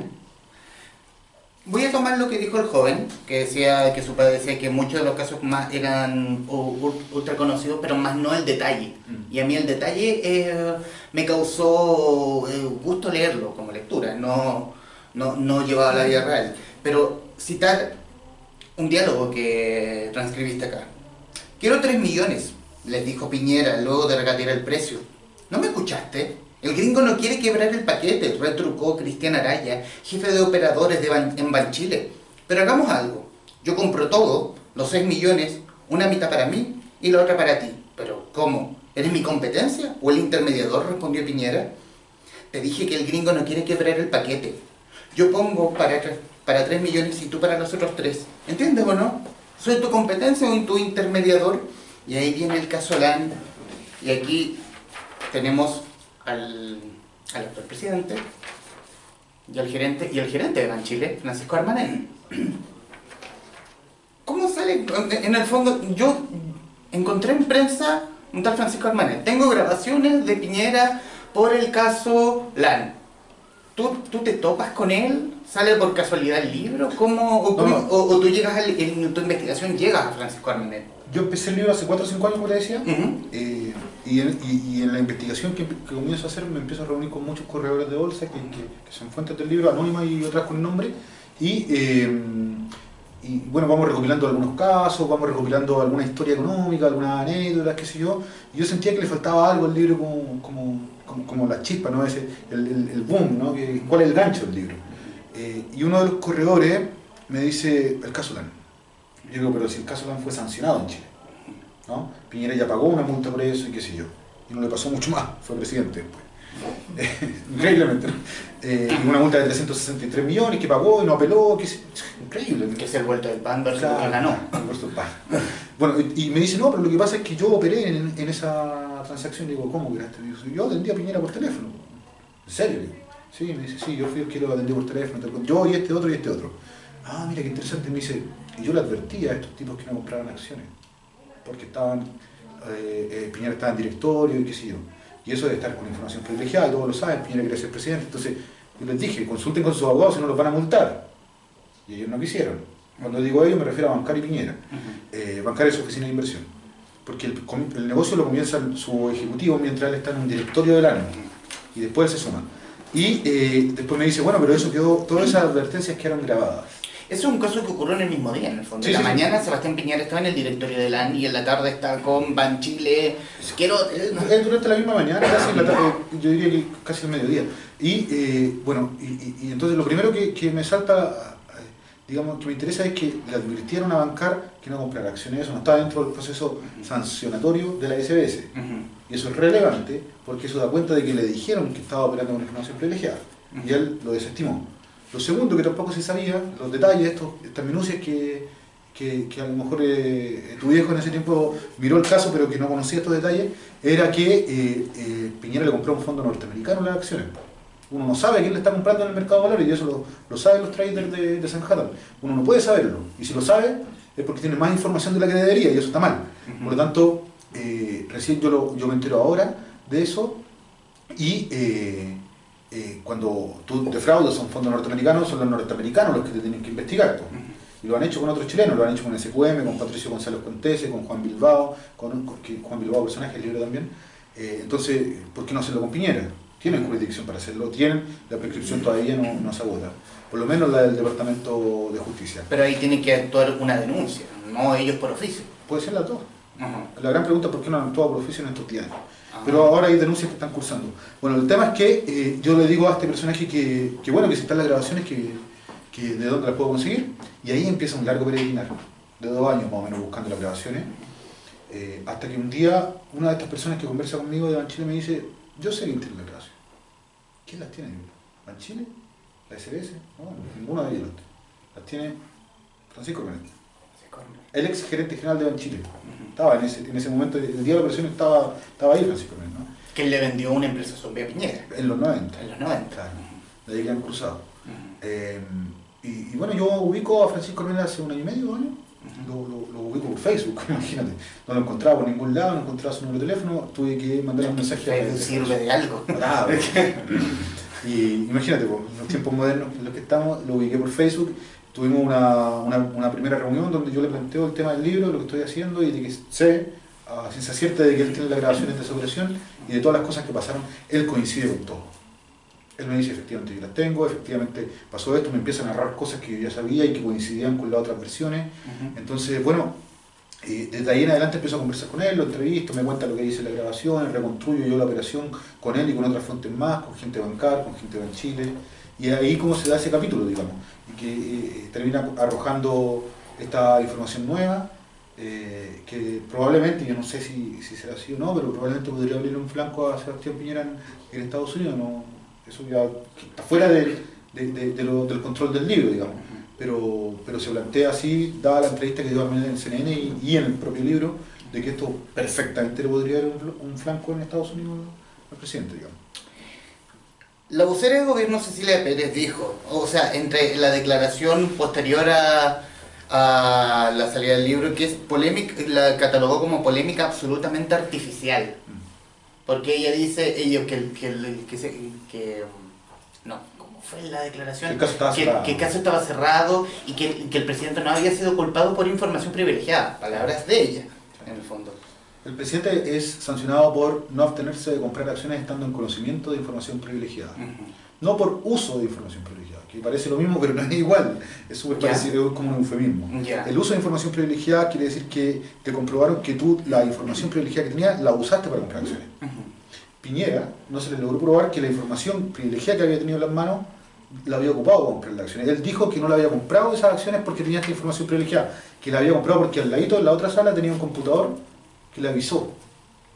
Voy a tomar lo que dijo el joven, que decía que su padre decía que muchos de los casos más eran ultra conocidos, pero más no el detalle. Mm. Y a mí el detalle eh, me causó eh, gusto leerlo como lectura, no, no, no llevado a la vida real. Pero citar un diálogo que transcribiste acá. Quiero tres millones, les dijo Piñera luego de regatear el precio. ¿No me escuchaste? El gringo no quiere quebrar el paquete, retrucó Cristian Araya, jefe de operadores de Ban en Banchile. Pero hagamos algo. Yo compro todo, los seis millones, una mitad para mí y la otra para ti. ¿Pero cómo? ¿Eres mi competencia o el intermediador?, respondió Piñera. Te dije que el gringo no quiere quebrar el paquete. Yo pongo para, para tres millones y tú para los otros tres. ¿Entiendes o no? ¿Soy tu competencia o tu intermediador? Y ahí viene el caso Lan. Y aquí tenemos al, al actual presidente y al gerente y el gerente de Banchile, Francisco Armanel. ¿Cómo sale? En el fondo, yo encontré en prensa un tal Francisco Armanel. Tengo grabaciones de Piñera por el caso Lan. ¿Tú, tú te topas con él? ¿Sale por casualidad el libro? ¿Cómo, o, no, no. O, o tú llegas al, en tu investigación llegas a Francisco Armanel? Yo empecé el libro hace cuatro o cinco años, como te decía, uh-huh. eh, y, en, y, y en la investigación que, que comienzo a hacer me empiezo a reunir con muchos corredores de bolsa que, que, que son fuentes del libro, anónimas y otras con nombre, y, eh, y bueno, vamos recopilando algunos casos, vamos recopilando alguna historia económica, algunas anécdotas, qué sé yo, y yo sentía que le faltaba algo al libro como, como, como, como la chispa, ¿no? Ese, el, el, el boom, ¿no? Que, ¿cuál es el gancho del libro? Eh, y uno de los corredores me dice, el caso Lan. Yo digo, pero si el caso Lan fue sancionado en Chile, ¿no? Piñera ya pagó una multa por eso y qué sé yo. Y no le pasó mucho más, fue presidente después. Increíblemente, ¿no? Eh, una multa de trescientos sesenta y tres millones que pagó y no apeló, que es increíble. Que es el vuelto del pan versus Claro, que ganó. el vuelto del pan. Bueno, y, y me dice, no, pero lo que pasa es que yo operé en, en esa transacción. Digo, ¿cómo que ganaste? Digo, yo atendí a Piñera por teléfono. ¿En serio? Digo, sí, me dice, sí, yo fui el que lo atendí por teléfono. Yo y este otro y este otro. Ah, mira qué interesante. Me dice, y yo le advertía a estos tipos que no compraran acciones. Porque estaban, eh, eh, Piñera estaba en directorio y qué sé yo. Y eso de estar con información privilegiada, todos lo saben, Piñera quería ser presidente. Entonces, yo les dije, consulten con sus abogados si no los van a multar. Y ellos no quisieron. Cuando digo ellos me refiero a Bancar y Piñera. Uh-huh. eh, Bancar es su oficina de inversión. Porque el, el negocio lo comienza su ejecutivo mientras él está en un directorio del año. Y después él se suma. Y eh, después me dice, bueno, pero eso quedó, todas esas advertencias quedaron grabadas. Eso es un caso que ocurrió en el mismo día, en el fondo. Sí, en la sí, mañana sí. Sebastián Piñera estaba en el directorio del A N y en la tarde está con Banchile. Quiero... Él durante la misma mañana, casi en la tarde, yo diría que casi el mediodía. Y eh, bueno, y, y, y entonces lo primero que, que me salta, digamos, que me interesa es que le advirtieron a Bancar que no comprara acciones. Eso no está dentro del proceso sancionatorio de la S B S. Uh-huh. Y eso es relevante porque eso da cuenta de que le dijeron que estaba operando con información privilegiada. Uh-huh. Y él lo desestimó. Lo segundo, que tampoco se sabía, los detalles, estos, estas minucias que, que, que a lo mejor eh, tu viejo en ese tiempo miró el caso pero que no conocía estos detalles, era que eh, eh, Piñera le compró a un fondo norteamericano las acciones. Uno no sabe quién le está comprando en el mercado de valores y eso lo, lo saben los traders de, de Sanhattan. Uno no puede saberlo y si lo sabe es porque tiene más información de la que debería y eso está mal. Por lo tanto, eh, recién yo, lo, yo me entero ahora de eso y... Eh, Eh, cuando tú defraudas a un fondo norteamericano, son los norteamericanos los que te tienen que investigar. Pues. Y lo han hecho con otros chilenos, lo han hecho con S Q M, con Patricio González Contese, con Juan Bilbao, con, con que Juan Bilbao personaje, el libro también. Eh, entonces, ¿por qué no hacerlo con Piñera? Tienen jurisdicción para hacerlo, tienen, la prescripción todavía no, no se agota. Por lo menos la del Departamento de Justicia. Pero ahí tiene que actuar una denuncia, no ellos por oficio. Puede ser las dos. Uh-huh. La gran pregunta es por qué no han actuado por oficio en estos días. Pero ahora hay denuncias que están cursando. Bueno, el tema es que eh, yo le digo a este personaje que, que bueno, que si están las grabaciones, que, que de dónde las puedo conseguir, y ahí empieza un largo peregrinar, de dos años más o menos buscando las grabaciones, eh, hasta que un día una de estas personas que conversa conmigo de Banchile me dice, yo sé quién tiene las grabaciones. ¿Quién las tiene? ¿Banchile? ¿La S B S? No, ninguna de ellas las tiene Francisco Cornell, el ex gerente general de Banchile. Estaba en ese, en ese momento, el día de la operación estaba, estaba ahí Francisco Cornell, ¿no? Que le vendió una empresa zombie a Piñera. En los noventa. En los noventa. Claro, de ahí que han cruzado. Uh-huh. eh, y, y bueno, yo ubico a Francisco Cornell hace un año y medio, dos años. Uh-huh. lo, lo, lo ubico por Facebook, imagínate. No lo encontraba por ningún lado, no encontraba su número de teléfono, tuve que mandarle un mensaje a Facebook. Sirve de algo. Bravo. Y imagínate, pues, en los tiempos modernos en los que estamos, lo ubiqué por Facebook. Tuvimos una, una, una primera reunión donde yo le planteo el tema del libro, lo que estoy haciendo y de que sé a ciencia cierta de que él tiene las grabaciones de esa operación y de todas las cosas que pasaron, él coincide con todo. Él me dice, efectivamente yo las tengo, efectivamente pasó esto, me empieza a narrar cosas que yo ya sabía y que coincidían con las otras versiones. Uh-huh. Entonces, bueno, eh, desde ahí en adelante empiezo a conversar con él, lo entrevisto, me cuenta lo que dice la grabación, reconstruyo yo la operación con él y con otras fuentes más, con gente de Bancar, con gente de Banchile. Y ahí cómo se da ese capítulo, digamos, y que eh, termina arrojando esta información nueva, eh, que probablemente, yo no sé si, si será así o no, pero probablemente podría abrir un flanco a Sebastián Piñera en, en Estados Unidos, no, eso ya está fuera de, de, de, de lo, del control del libro, digamos, pero, pero se plantea así, dada la entrevista que dio a en C N N y, y en el propio libro, de que esto perfectamente le podría dar un, un flanco en Estados Unidos al presidente, digamos. La vocera del gobierno Cecilia Pérez dijo, o sea, entre la declaración posterior a, a la salida del libro, que es polémica, la catalogó como polémica absolutamente artificial. Porque ella dice, ellos que, que, que, que, que no, ¿cómo fue la declaración? El caso estaba que, cerrado. que el caso estaba cerrado y que, que el presidente no había sido culpado por información privilegiada, palabras de ella, en el fondo. El presidente es sancionado por no abstenerse de comprar acciones estando en conocimiento de información privilegiada. Uh-huh. No por uso de información privilegiada, que parece lo mismo pero no es igual, es súper yeah. parecido, es como un eufemismo. Yeah. El uso de información privilegiada quiere decir que te comprobaron que tú la información privilegiada que tenías la usaste para comprar acciones. Uh-huh. Piñera no se le logró probar que la información privilegiada que había tenido en las manos la había ocupado para comprar las acciones. Él dijo que no la había comprado esas acciones porque tenía esta información privilegiada, que la había comprado porque al ladito en la otra sala tenía un computador que le avisó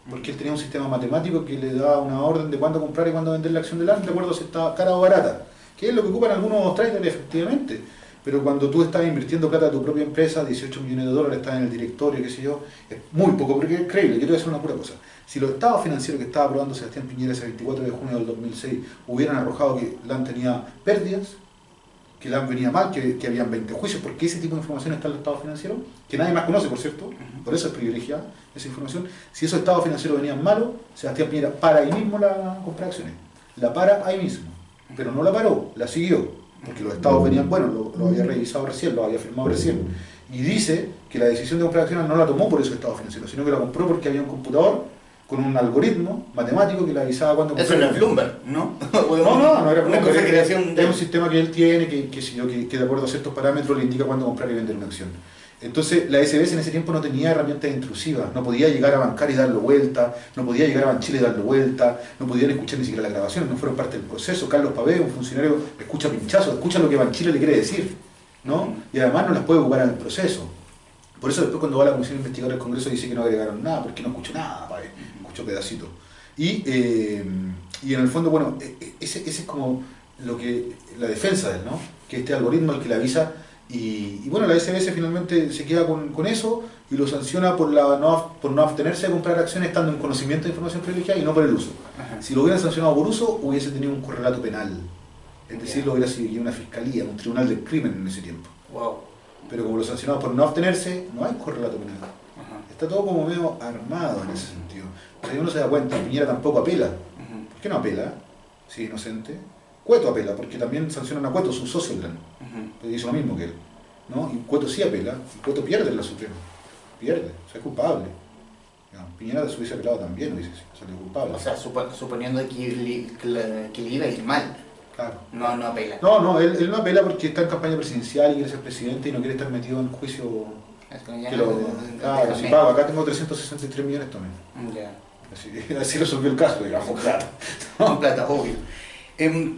porque él tenía un sistema matemático que le daba una orden de cuándo comprar y cuándo vender la acción del A N, de acuerdo a si estaba cara o barata, que es lo que ocupan algunos traders efectivamente. Pero cuando tú estás invirtiendo plata de tu propia empresa, dieciocho millones de dólares, estás en el directorio, qué sé yo, es muy poco, porque es creíble. Yo te voy a decir una pura cosa. Si los estados financieros que estaba aprobando Sebastián Piñera ese veinticuatro de junio del dos mil seis hubieran arrojado que la A N tenía pérdidas, que la A N venía mal, que, que habían veinte juicios, porque ese tipo de información está en los estados financieros, que nadie más conoce, por cierto, por eso es privilegiada esa información. Si esos estados financieros venían malos, Sebastián Piñera para ahí mismo la compra de acciones. La para ahí mismo, pero no la paró, la siguió. Porque los estados venían buenos, lo, lo había revisado recién, lo había firmado recién. Y dice que la decisión de comprar acciones no la tomó por esos estados financieros, sino que la compró porque había un computador con un algoritmo matemático que le avisaba cuándo comprar. Eso no es Bloomberg, ¿no? No, no, no era Una Bloomberg. configuración de... Es un sistema que él tiene, que, que, que, que de acuerdo a ciertos parámetros le indica cuándo comprar y vender una acción. Entonces la S B S en ese tiempo no tenía herramientas intrusivas, no podía llegar a Bancar y darle vuelta, no podía llegar a Banchile y darle vuelta, no podían escuchar ni siquiera las grabaciones, no fueron parte del proceso. Carlos Pavé, un funcionario, escucha pinchazos, escucha lo que Banchile le quiere decir, ¿no? Y además no las puede ocupar en el proceso. Por eso después cuando va a la Comisión Investigadora del Congreso dice que no agregaron nada, porque no escuchó nada, Pavé, escuchó pedacitos. Y, eh, y en el fondo, bueno, ese, ese es como lo que la defensa de él, ¿no? Que este algoritmo es el que le avisa. Y, y bueno, la S B S finalmente se queda con, con eso y lo sanciona por, la no, por no abstenerse de comprar acciones estando en conocimiento de información privilegiada y no por el uso. Ajá. Si lo hubieran sancionado por uso, hubiese tenido un correlato penal. Es decir, lo hubiera seguido una fiscalía, un tribunal del crimen en ese tiempo. Wow. Pero como lo sancionado por no abstenerse, no hay correlato penal. Ajá. Está todo como medio armado en ese sentido. O sea, uno se da cuenta, Piñera tampoco apela. Ajá. ¿Por qué no apela? Si es inocente. Cueto apela, porque también sancionan a Cueto, su socio en la N. Uh-huh. Hizo lo mismo que él, ¿no? Y Cueto sí apela, y Cueto pierde en la Suprema. Pierde, o sea, es culpable. Digamos, Piñera se hubiese apelado también, dice, salió culpable. O sea, supo, suponiendo que, li, que, le, que le iba a ir mal. Claro. No, no apela. No, no, él, él no apela porque está en campaña presidencial y quiere ser presidente y no quiere estar metido en juicio. Es que ya que lo, no, claro, si pago, acá tengo trescientos sesenta y tres millones también. Ya. Yeah. Así, así resolvió el caso, digamos, claro. Con plata, obvio. Eh,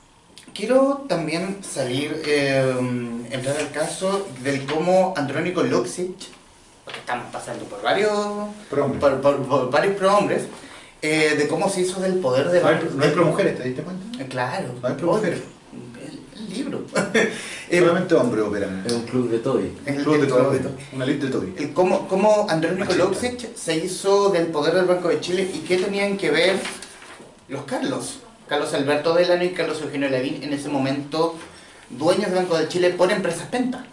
Quiero también salir, eh, entrar al caso del cómo Andrónico Luksic, porque estamos pasando por varios por, por, por varios prohombres, eh, de cómo se hizo del poder de... No hay, no hay promujeres, ¿te diste cuenta? Eh, claro. No hay promujeres. El, el libro. Solamente hombres operan. Es un club de Toby. Es un club de Toby. Una elite de Toby. El cómo, cómo Andrónico Luksic se hizo del poder del Banco de Chile y qué tenían que ver los Carlos. Carlos Alberto Delano y Carlos Eugenio Lavín, en ese momento dueños del Banco de Chile por empresas Penta.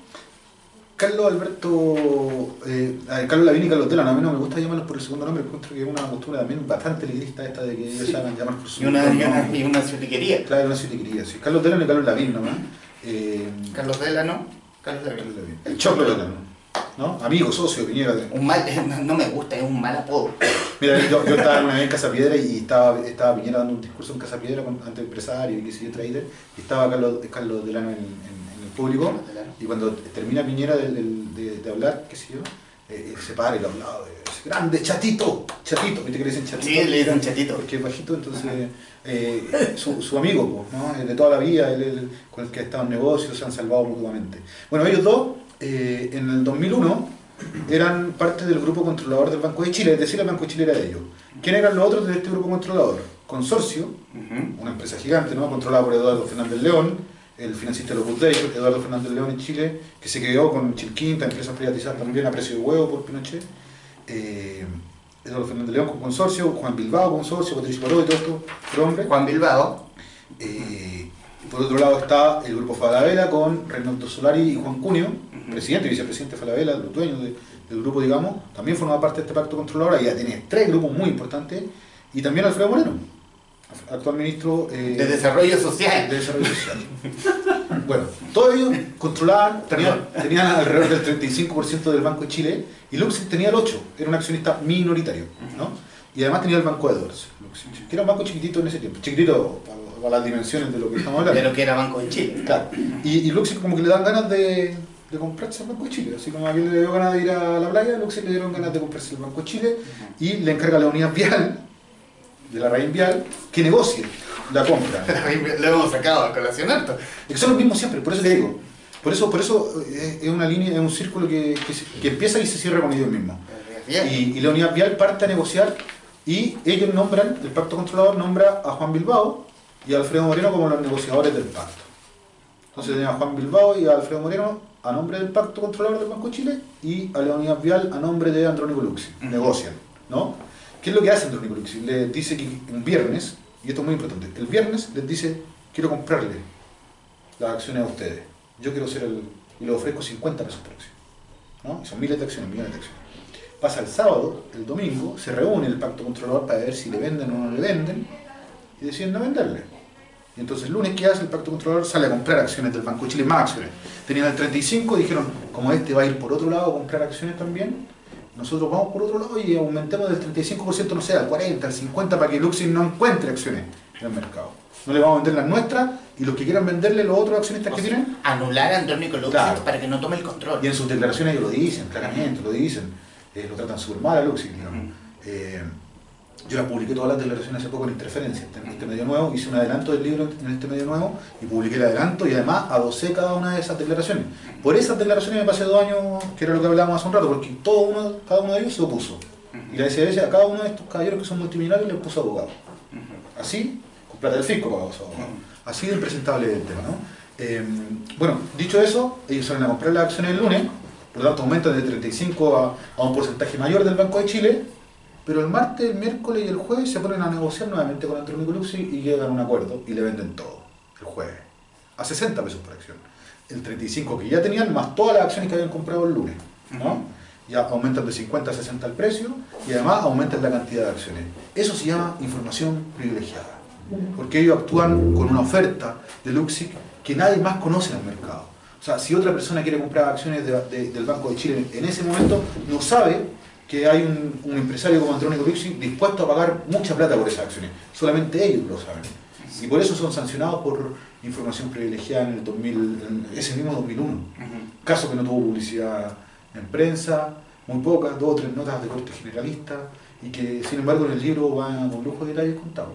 Carlos Alberto, eh, Carlos Lavín y Carlos Delano, a mí no me gusta llamarlos por el segundo nombre, encuentro que es una postura también bastante ligrista esta de que ellos sí. saben llamar por su y una, y una, y una ciutiquería. Claro, una ciutiquería, sí. Carlos Delano y Carlos Lavín nomás. Eh, Carlos Delano, Carlos Lavín. Carlos Lavín. El Choclo Delano. ¿No? Amigo, socio, Piñera. De... Un mal, no me gusta, es un mal apodo. Mira, yo, yo estaba una vez en Casa Piedra y estaba, estaba Piñera dando un discurso en Casa Piedra con, ante empresarios y que se trader, y estaba Carlos, Carlos Delano en, en, en el público, y cuando termina Piñera de, de, de hablar, qué sé yo, eh, se para y lo hablaba, dice, grande, chatito, chatito, ¿viste que le dicen chatito? Sí, le dicen chatito. Porque es bajito, entonces, eh, su, su amigo, ¿no? De toda la vida, él, él, con el que ha estado en negocios, se han salvado mutuamente. Bueno, ellos dos, Eh, en el dos mil uno eran parte del grupo controlador del Banco de Chile, es decir, el Banco de Chile era de ellos. ¿Quién eran los otros de este grupo controlador? Consorcio, uh-huh. una empresa gigante, ¿no? Controlada por Eduardo Fernández León, el financista de los Foundation, Eduardo Fernández León en Chile, que se quedó con Chilquinta, empresa privatizada también a precio de huevo por Pinochet. Eh, Eduardo Fernández León con Consorcio, Juan Bilbao Consorcio, Patricio Paró y todo esto, por hombre. Juan Bilbao. Eh, por otro lado está el grupo Falabella con Reinaldo Solari y Juan Cunio, uh-huh. presidente y vicepresidente de Falabella, los dueños de, del grupo, digamos, también formaba parte de este pacto controlador, y ya tiene tres grupos muy importantes, y también Alfredo Moreno, actual ministro eh, de Desarrollo Social. De Desarrollo Social. Bueno, todos ellos controlaban, tenían, tenían alrededor del treinta y cinco por ciento del Banco de Chile, y Luksic tenía el ocho por ciento, era un accionista minoritario, ¿no? Y además tenía el Banco Edwards, que era un banco chiquitito en ese tiempo, chiquitito para las dimensiones de lo que estamos hablando. Pero que era Banco de Chile. Claro. Y, y Luksic como que le dan ganas de, de comprarse el Banco de Chile. Así como a quien le dio ganas de ir a la playa, a Luksic le dieron ganas de comprarse el Banco de Chile y le encarga a la unidad vial, de la raíz vial, que negocie la compra. Lo hemos sacado a colación harto. Es que son los mismos siempre, por eso te digo. Por eso, por eso es una línea, es un círculo que, que, que empieza y se cierra con ellos mismos. Y, y la unidad vial parte a negociar Y ellos nombran, el pacto controlador nombra a Juan Bilbao y a Alfredo Moreno como los negociadores del pacto. Entonces tenía a Juan Bilbao y a Alfredo Moreno a nombre del pacto controlador del Banco de Chile y a Leonidas Vial a nombre de Andrónico Luxi. Uh-huh. Negocian, ¿no? ¿Qué es lo que hace Andrónico Luxi? Le dice que un viernes, y esto es muy importante, el viernes les dice, quiero comprarle las acciones a ustedes. Yo quiero ser el... y le ofrezco cincuenta pesos por acción, ¿no? Y son miles de acciones, millones de acciones. Pasa el sábado, el domingo, se reúne el pacto controlador para ver si le venden o no le venden y deciden no venderle. Y entonces el lunes, ¿qué hace el pacto controlador? Sale a comprar acciones del Banco de Chile, más acciones. Tenían el treinta y cinco, dijeron, como este va a ir por otro lado a comprar acciones también, nosotros vamos por otro lado y aumentemos del treinta y cinco por ciento, no sé, al cuarenta, al cincuenta por ciento para que Luxi no encuentre acciones en el mercado. No le vamos a vender las nuestras y los que quieran venderle los otros accionistas o que sea, tienen... anular a Andrónico Luxi, claro, para que no tome el control. Y en sus declaraciones ellos lo dicen, claramente, lo dicen. Eh, lo tratan súper mal a Luxi, digamos. Uh-huh. eh, yo las publiqué todas las declaraciones hace poco en Interferencia, en este medio nuevo, hice un adelanto del libro en este medio nuevo y publiqué el adelanto y además adosé cada una de esas declaraciones. Por esas declaraciones me pasé dos años, que era lo que hablábamos hace un rato, porque todo uno, cada uno de ellos se opuso. Uh-huh. Y la S B S a cada uno de estos caballeros que son multimillonarios les puso abogado. Uh-huh. Así, con plata del fisco pagaba su abogado. Uh-huh. Así de impresentable el tema, ¿no? Eh, bueno, dicho eso, ellos salen a comprar las acciones el lunes, por lo tanto aumentan de treinta y cinco a, a un porcentaje mayor del Banco de Chile, pero el martes, el miércoles y el jueves se ponen a negociar nuevamente con Andrónico Luxi y llegan a un acuerdo y le venden todo el jueves a sesenta pesos por acción. El treinta y cinco que ya tenían, más todas las acciones que habían comprado el lunes, ¿no? Ya aumentan de cincuenta a sesenta el precio y además aumentan la cantidad de acciones. Eso se llama información privilegiada, porque ellos actúan con una oferta de Luxi que nadie más conoce en el mercado. O sea, si otra persona quiere comprar acciones de, de, del Banco de Chile en ese momento, no sabe que hay un, un empresario como Andrónico Luxi dispuesto a pagar mucha plata por esas acciones. Solamente ellos lo saben. Y por eso son sancionados por información privilegiada en el dos mil, en ese mismo dos mil uno. Uh-huh. Caso que no tuvo publicidad en prensa, muy pocas, dos o tres notas de corte generalista, y que sin embargo en el libro va con lujo de detalles contados.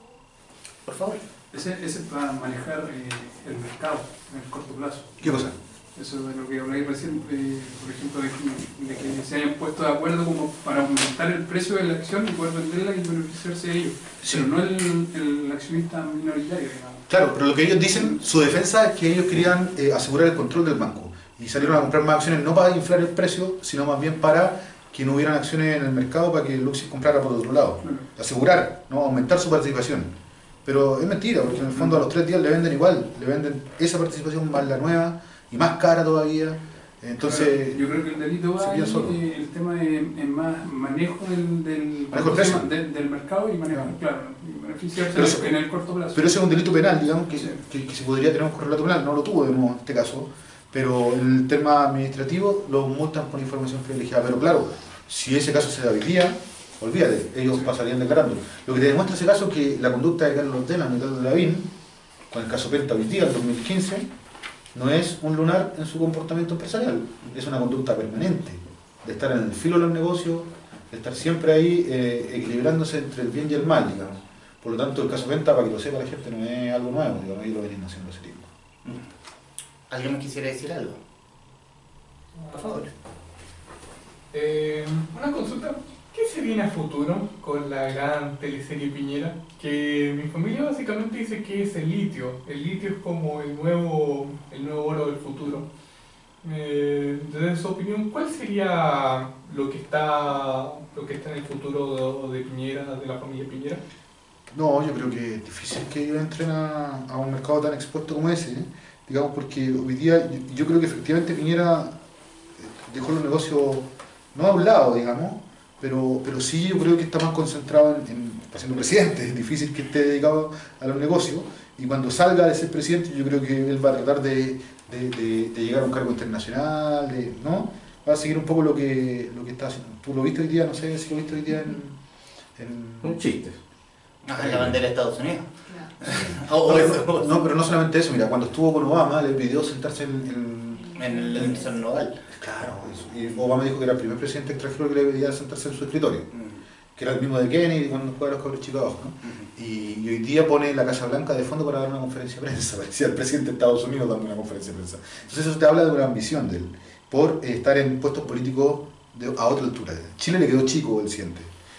Por favor. Ese es para manejar eh, el mercado en el corto plazo. ¿Qué cosa? Eso de lo que habláis recién, eh, por ejemplo, de, de que se hayan puesto de acuerdo como para aumentar el precio de la acción y poder venderla y beneficiarse de ello. Sí. Pero no el, el accionista minoritario, digamos. Claro, pero lo que ellos dicen, su defensa es que ellos querían eh, asegurar el control del banco y salieron a comprar más acciones no para inflar el precio, sino más bien para que no hubieran acciones en el mercado para que Luxi comprara por otro lado. Claro. Asegurar, ¿no? Aumentar su participación. Pero es mentira, porque en el fondo a los tres días le venden igual, le venden esa participación más la nueva y más cara todavía. Entonces, claro, yo creo que el delito va ahí, eh, el tema de, es más manejo del, del, manejo precio. del, del mercado y manejo, claro, y beneficiarse pero eso, en el corto plazo. Pero ese es un delito penal, digamos, que, sí. que, que se podría tener un correlato penal, no lo tuvo en este caso, pero en el tema administrativo lo multan por información privilegiada. Pero claro, si ese caso se da hoy día, olvídate, ellos sí. pasarían declarando. Lo que te demuestra ese caso es que la conducta de Carlos Ortega y Carlos Lavín, con el caso Penta hoy día, en dos mil quince, no es un lunar en su comportamiento empresarial, es una conducta permanente, de estar en el filo de los negocios, de estar siempre ahí eh, equilibrándose entre el bien y el mal, digamos. Por lo tanto, el caso Penta, para que lo sepa la gente, no es algo nuevo, digamos, ellos lo venían haciendo hace tiempo. ¿Alguien me quisiera decir algo? Por favor. Eh, una consulta. ¿Qué se viene a futuro con la gran teleserie Piñera? Que mi familia básicamente dice que es el litio. El litio es como el nuevo, el nuevo oro del futuro. Eh, desde su opinión, ¿cuál sería lo que está, lo que está en el futuro de, de Piñera, de la familia Piñera? No, yo creo que es difícil que ellos entren a, a un mercado tan expuesto como ese, ¿eh? Digamos, porque hoy día yo, yo creo que efectivamente Piñera dejó los negocios no a un lado, digamos, Pero, pero sí yo creo que está más concentrado en, en está siendo presidente, es difícil que esté dedicado a los negocios, y cuando salga de ser presidente yo creo que él va a tratar de, de, de, de llegar a un cargo internacional, de, ¿no? Va a seguir un poco lo que, lo que está haciendo. ¿Tú lo viste hoy día? No sé si lo viste hoy día en... en... Un chiste. Ah, la bandera de Estados Unidos. No. Oh, no, no, pero no solamente eso, mira, cuando estuvo con Obama le pidió sentarse en... en, en el emisor Nodal. Claro, y Obama dijo que era el primer presidente extranjero que le pedía sentarse en su escritorio, mm. que era el mismo de Kennedy cuando fue a los cabros chicos abajo, ¿no? Mm. y, y hoy día pone la Casa Blanca de fondo para dar una conferencia de prensa, parecía el presidente de Estados Unidos dando una conferencia de prensa. Entonces eso te habla de una ambición de él, por eh, estar en puestos políticos de, a otra altura. Chile le quedó chico, él siente.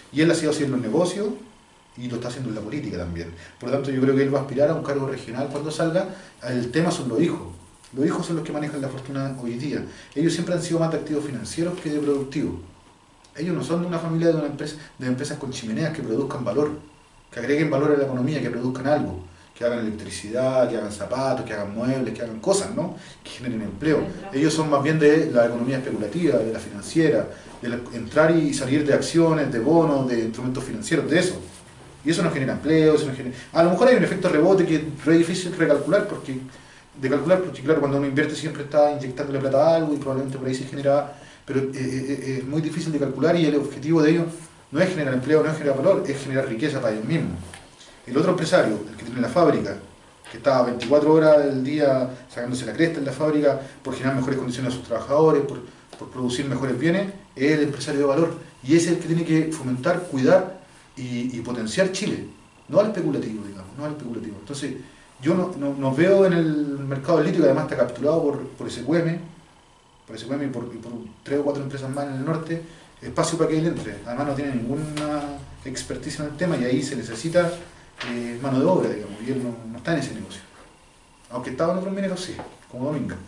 Y él ha sido haciendo el negocio y lo está haciendo en la política también. Por lo tanto, yo creo que él va a aspirar a un cargo regional cuando salga. El tema son los hijos. Los hijos son los que manejan la fortuna hoy día. Ellos siempre han sido más de activos financieros que de productivos. Ellos no son de una familia de, una empresa, de empresas con chimeneas que produzcan valor, que agreguen valor a la economía, que produzcan algo, que hagan electricidad, que hagan zapatos, que hagan muebles, que hagan cosas, ¿no? Que generen empleo. Ellos son más bien de la economía especulativa, de la financiera, de la, entrar y salir de acciones, de bonos, de instrumentos financieros, de eso. Y eso no genera empleo, eso no genera... A lo mejor hay un efecto rebote que es re difícil recalcular, porque, de calcular, porque claro, cuando uno invierte siempre está inyectándole plata a algo y probablemente por ahí se genera... Pero eh, eh, es muy difícil de calcular y el objetivo de ellos no es generar empleo, no es generar valor, es generar riqueza para ellos mismos. El otro empresario, el que tiene la fábrica, que está veinticuatro horas del día sacándose la cresta en la fábrica por generar mejores condiciones a sus trabajadores, por, por producir mejores bienes, es el empresario de valor. Y es el que tiene que fomentar, cuidar y, y potenciar Chile, no al especulativo, digamos, no al especulativo. Entonces, yo no, no, no veo en el mercado del litio, que además está capturado por, por S Q M, por S Q M y por, y por tres o cuatro empresas más en el norte, espacio para que él entre. Además no tiene ninguna expertise en el tema y ahí se necesita eh, mano de obra, digamos, y él no, no está en ese negocio. Aunque estaba en otros mineros, sí, como Dominga.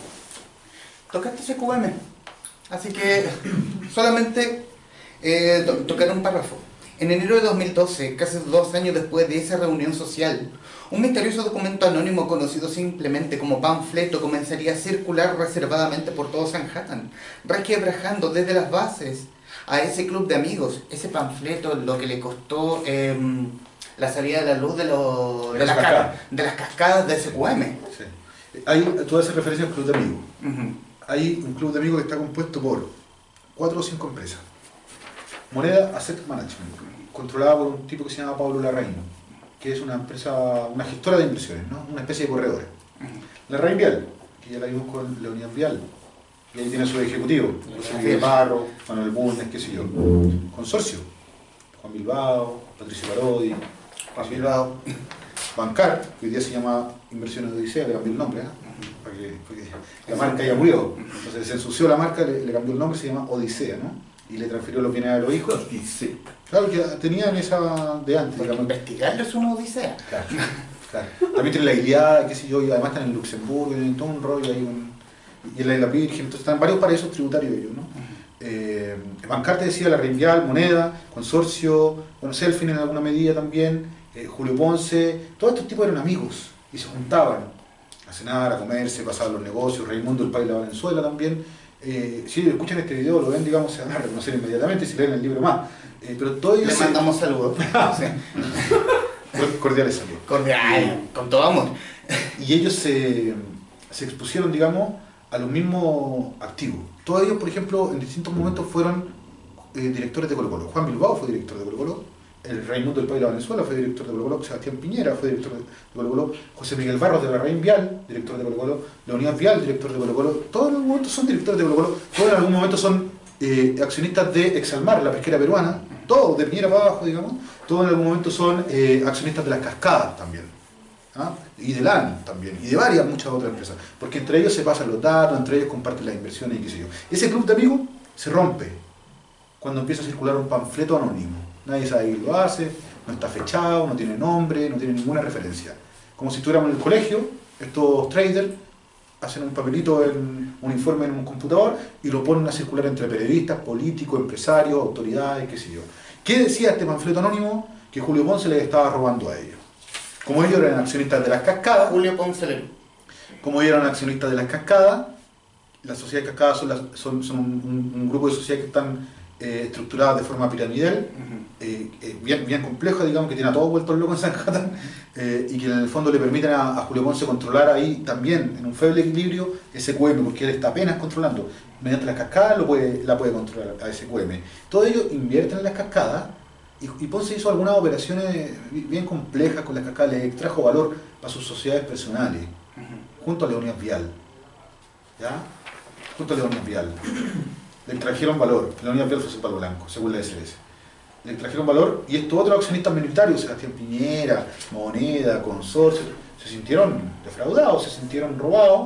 Tocaste S Q M, así que solamente eh, to tocar un párrafo. En enero de dos mil doce, casi dos años después de esa reunión social, un misterioso documento anónimo conocido simplemente como panfleto comenzaría a circular reservadamente por todo Manhattan, resquebrajando desde las bases a ese club de amigos. Ese panfleto lo que le costó eh, la salida de la luz de, lo, de, de, las, cascada. de las cascadas de S Q M. Sí. Hay, tú haces referencia al club de amigos. Uh-huh. Hay un club de amigos que está compuesto por cuatro o cinco empresas. Moneda Asset Management, controlada por un tipo que se llama Pablo Larraín, que es una empresa, una gestora de inversiones, ¿no? Una especie de corredores. Larraín Vial, que ya la vimos con Leonidas Vial, y ahí tiene su ejecutivo, José Miguel Barro, Manuel Bulnes, qué sé yo. Consorcio, Juan Bilbao, Patricio Parodi, Juan Bilbao. Bancar, que hoy día se llama Inversiones de Odisea, le cambió el nombre, ¿eh? para, que, para que la marca ya murió. Entonces se ensució la marca, le, le cambió el nombre, se llama Odisea, ¿no? Y le transfirió los bienes a los hijos. Sí. Claro, que tenían esa de antes. Porque investigarlo es una odisea. Claro, claro. También tiene la Iliada, qué sé yo, y además están en Luxemburgo, tienen todo un rollo ahí, un, y en la Isla Virgen, entonces están varios paraísos tributarios ellos, ¿no? Eh, Bancar te decía, la Reinvial, Moneda, Consorcio, bueno, Selfin en alguna medida también, eh, Julio Ponce, todos estos tipos eran amigos y se juntaban a cenar, a comerse, pasaban los negocios, Raimundo el Pai de la Valenzuela también. Eh, si ellos escuchan este video, lo ven, digamos, se van a reconocer inmediatamente si leen el libro más. Eh, pero todos ellos Le se... mandamos saludos. Sí. Cordiales saludos. Cordial, con todo amor. Y ellos se, se expusieron, digamos, a los mismos activos. Todos ellos, por ejemplo, en distintos momentos fueron eh, directores de Colo Colo. Juan Bilbao fue director de Colo Colo, el Raimundo del Pai de la Venezuela fue director de Colo Colo, Sebastián Piñera fue director de Colo Colo, José Miguel Barros de la Larraín Vial, director de Colo Colo, Leonidas Vial, director de Colo Colo. Todos en algún momento son directores de Colo Colo, todos en algún momento son eh, accionistas de Exalmar, la pesquera peruana, todos de Piñera para abajo, digamos, todos en algún momento son eh, accionistas de las Cascadas también. ¿Ah? Y de LAN también, y de varias, muchas otras empresas, porque entre ellos se pasan los datos, entre ellos comparten las inversiones y qué sé yo. Ese club de amigos se rompe cuando empieza a circular un panfleto anónimo. Nadie sabe quién lo hace, no está fechado, no tiene nombre, no tiene ninguna referencia. Como si estuviéramos en el colegio, estos traders hacen un papelito, en un informe en un computador y lo ponen a circular entre periodistas, políticos, empresarios, autoridades, qué sé yo. ¿Qué decía este panfleto anónimo? Que Julio Ponce les estaba robando a ellos. Como ellos eran accionistas de las Cascadas, Julio Ponce. Como ellos eran accionistas de las Cascadas, las sociedades Cascadas son, las, son, son un, un, un grupo de sociedades que están eh, estructuradas de forma piramidal, uh-huh. eh, eh, bien, bien compleja, digamos, que tiene a todos vueltos locos en Manhattan, eh, y que en el fondo le permiten a, a Julio Ponce controlar ahí también, en un feble equilibrio, S Q M, porque él está apenas controlando. Mediante las Cascadas lo puede, la puede controlar a S Q M. Todos ellos invierten en las Cascadas, y Ponce hizo algunas operaciones bien complejas con las Cascadas, le extrajo valor para sus sociedades personales, uh-huh. junto a Leonidas Vial. ¿Ya? Junto a Leonidas Vial. Le extrajeron valor. Leonidas Vial fue su palo blanco, según la S L S. Le extrajeron valor y estos otros accionistas minoritarios, Sebastián Piñera, Moneda, Consorcio, se sintieron defraudados, se sintieron robados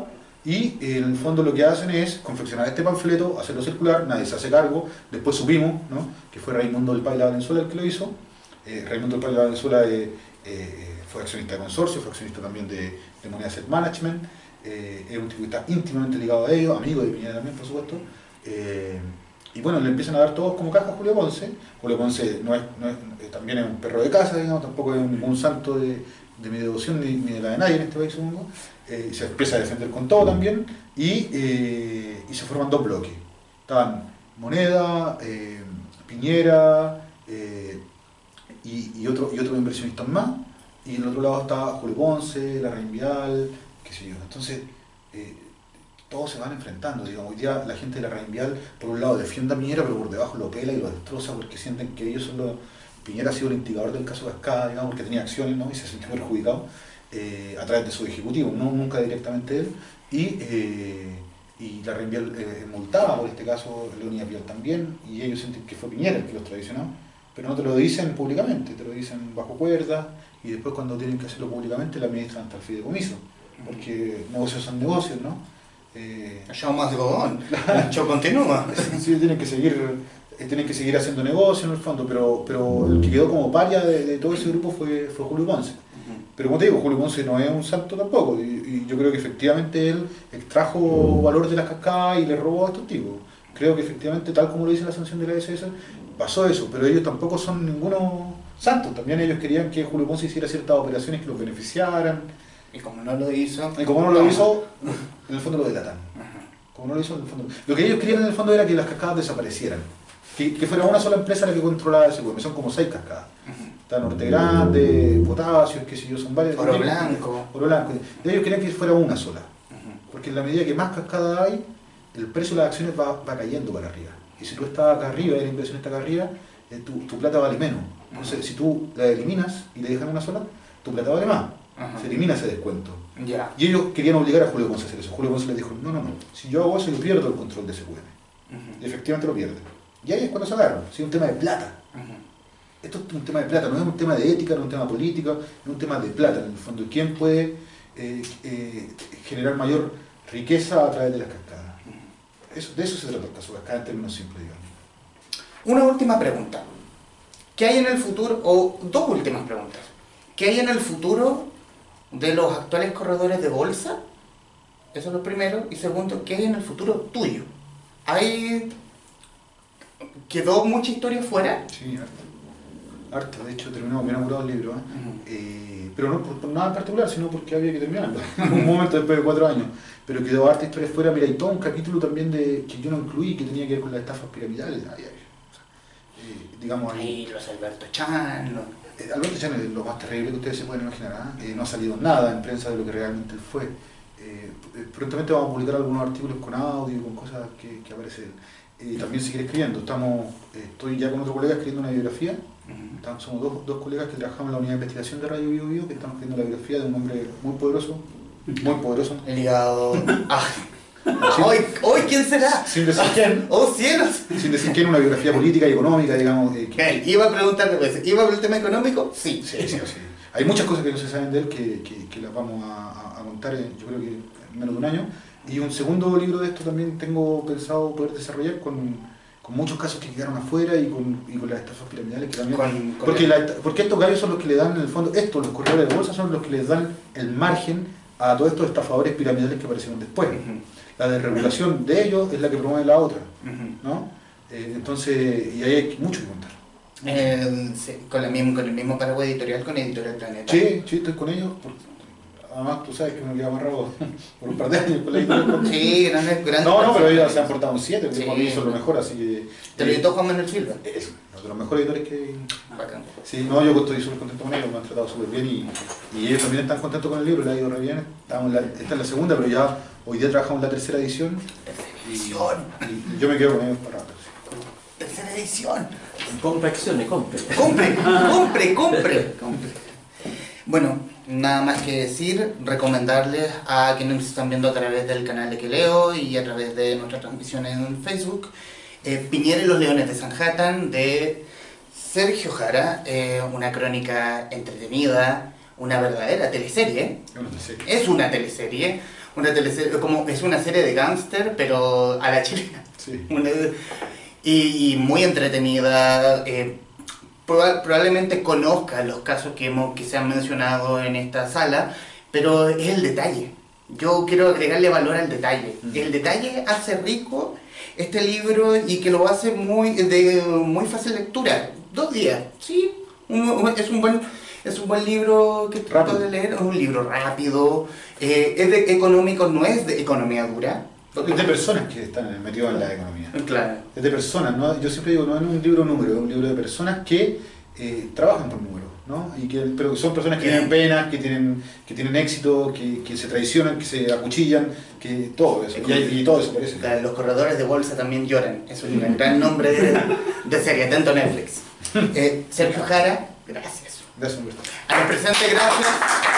Y eh, en el fondo lo que hacen es confeccionar este panfleto, hacerlo circular, nadie se hace cargo, después supimos, ¿no?, que fue Raimundo del Pay de Valenzuela el que lo hizo. eh, Raimundo del Pay de Valenzuela eh, eh, fue accionista de consorcio, fue accionista también de, de Moneda Asset Management, eh, es un tipo que está íntimamente ligado a ellos, amigo de Piñera también, por supuesto. eh, y bueno, le empiezan a dar todos como caja a Julio Ponce. Julio Ponce no es, no es, eh, también es un perro de casa, digamos, tampoco es ningún santo de, de mi devoción ni, ni de la de nadie en este país, supongo. Eh, se empieza a defender con todo también, y, eh, y se forman dos bloques. Estaban Moneda, eh, Piñera eh, y, y, otro, y otros inversionistas más, y en el otro lado estaba Julio Ponce, la Reinvial, qué sé yo. Entonces, eh, todos se van enfrentando, digamos. Hoy día la gente de la Reinvial, por un lado, defiende a Piñera, pero por debajo lo pela y lo destroza porque sienten que ellos son los... Piñera ha sido el instigador del caso Cascada, digamos, porque tenía acciones, ¿no?, y se sintió perjudicado. Eh, a través de su ejecutivo, no nunca directamente él, y, eh, y la Reinvial eh, es multada por este caso, Leonidas Vial también, y ellos sienten que fue Piñera el que los traicionó, pero no te lo dicen públicamente, te lo dicen bajo cuerda, y después cuando tienen que hacerlo públicamente la administran hasta el fideicomiso, porque negocios son negocios, ¿no? Eh, Show más de godón, el show continúa. sí, tienen que seguir eh, tienen que seguir haciendo negocio en el fondo, pero, pero el que quedó como paria de, de todo ese grupo fue, fue Julio Ponce. Pero como te digo, Julio Ponce no es un santo tampoco, y, y yo creo que efectivamente él extrajo valor de las cascadas y le robó a estos tipos. Creo que efectivamente, tal como lo dice la sanción de la S S, pasó eso, pero ellos tampoco son ninguno santos. También ellos querían que Julio Ponce hiciera ciertas operaciones que los beneficiaran. Y como no lo hizo... Y como no lo hizo, en el fondo lo delatan. Como no lo hizo, en el fondo... Lo que ellos querían en el fondo era que las cascadas desaparecieran. Que, que fuera una sola empresa la que controlaba ese pueblo. Son como seis cascadas. Está Norte Grande, Potasio, qué sé yo, son varios. Oro Blanco. Oro Blanco. Ellos querían que fuera una sola. Porque en la medida que más cascada hay, el precio de las acciones va, va cayendo para arriba. Y si tú estás acá arriba y la inversión está acá arriba, eh, tu, tu plata vale menos. Entonces, si tú la eliminas y le dejan una sola, tu plata vale más. Ajá. Se elimina ese descuento. Ya. Y ellos querían obligar a Julio Ponce a hacer eso. Julio Ponce les dijo, no, no, no, si yo hago eso, yo pierdo el control de ese pueblo. Uh-huh. Y efectivamente lo pierde. Y ahí es cuando se agarran. Si es un tema de plata. Uh-huh. Esto es un tema de plata, no es un tema de ética, no es un tema político, es un tema de plata en el fondo. ¿Quién puede eh, eh, generar mayor riqueza a través de las cascadas? Uh-huh. Eso, de eso se trata el caso Cascada en términos simples, digamos. Una última pregunta. ¿Qué hay en el futuro? O dos últimas preguntas. ¿Qué hay en el futuro de los actuales corredores de bolsa? Eso es lo primero. Y segundo, ¿qué hay en el futuro tuyo? ¿Hay... ¿Quedó mucha historia fuera? Sí, harta. Harta. De hecho, terminamos bien apurado el libro. ¿eh? Uh-huh. eh, pero no por, por nada en particular, sino porque había que terminarlo. En un momento después de cuatro años. Pero quedó harta historia fuera. Mira, y todo un capítulo también de que yo no incluí, que tenía que ver con las estafas piramidales. Ay, ay. O sea, eh, digamos ahí. Ahí los Alberto Chan. Los... Eh, Alberto Chan es lo más terrible que ustedes se pueden imaginar. ¿eh? Eh, no ha salido nada en prensa de lo que realmente él fue. Eh, prontamente vamos a publicar algunos artículos con audio, con cosas que, que aparece él. Eh, también seguir escribiendo. Estamos, eh, estoy ya con otro colega escribiendo una biografía. Uh-huh. Estamos, somos dos, dos colegas que trabajamos en la unidad de investigación de Radio Bio Bio, que estamos escribiendo la biografía de un hombre muy poderoso, muy poderoso. Ligado a... ¿Hoy, ¿Hoy quién será? Sin decir quién. ¡Oh cielos! Sin decir quién, una biografía política y económica, digamos. Eh, que... Iba a preguntar después, ¿iba por el tema económico? Sí. Sí, sí, sí. Hay muchas cosas que no se saben de él que, que, que las vamos a, a, a contar, en, yo creo que en menos de un año. Y un segundo libro de esto también tengo pensado poder desarrollar con, con muchos casos que quedaron afuera y con, y con las estafas piramidales que también... Con, con porque, el... la, porque estos gallos son los que le dan, en el fondo, estos, los corredores de bolsa, son los que les dan el margen a todos estos estafadores piramidales que aparecieron después. Uh-huh. La desregulación de ellos es la que promueve la otra, uh-huh. ¿no? Eh, entonces, y ahí hay mucho que contar. Eh, sí, con, la misma, con el mismo paraguas editorial, con Editorial Planeta. Sí, sí, estoy con ellos. Por, además, tú sabes que me quedé amarrado por un par de años con la editorial. Sí, grandes, grandes. No, no, pero ellos se han portado un siete, que sí, para mí son lo mejor, así que... Te lo editó Juan Manuel Silva. Eso, uno de los mejores editores que... Bacán. Sí, no, yo estoy súper contento con ellos, me han tratado súper bien y, y ellos también están contentos con el libro, le ha ido re bien. Estamos la, esta es la segunda, pero ya hoy día trabajamos la tercera edición. Tercera edición. Y, y yo me quedo con ellos para rato. Tercera edición. Compra acciones, compre. Compre, compre, compre, compre. Bueno, nada más que decir, recomendarles a quienes nos están viendo a través del canal de Que Leo y a través de nuestras transmisiones en Facebook, eh, Piñera y los Leones de Sanhattan, de Sergio Jara, eh, una crónica entretenida, una verdadera teleserie. Es una teleserie. Es una teleserie, una teleserie, como es una serie de gángster, pero a la chilena. Sí. Una- y, y muy entretenida. Eh, proba- probablemente conozca los casos que, hemos, que se han mencionado en esta sala, pero es el detalle. Yo quiero agregarle valor al detalle. Mm. El detalle hace rico este libro y que lo hace muy, de muy fácil lectura. Dos días, sí. Un- un- es, un buen, es un buen libro que trato Rápido. de leer. Es un libro rápido. Eh, es de económico, no es de economía dura. Es de personas que están metidas en la economía. Claro. Es de personas, ¿no? Yo siempre digo, no es un libro número, es un libro de personas que eh, trabajan por números, ¿no? Y que, pero que son personas que tienen penas, que tienen, que tienen éxito, que, que se traicionan, que se acuchillan, que todo eso. Y, hay- y todo eso parece. Claro, los corredores de bolsa también lloran. Es un gran nombre de, de serie, atento Netflix. Eh, Sergio Jara, gracias. Gracias, Humberto. A los presentes, gracias.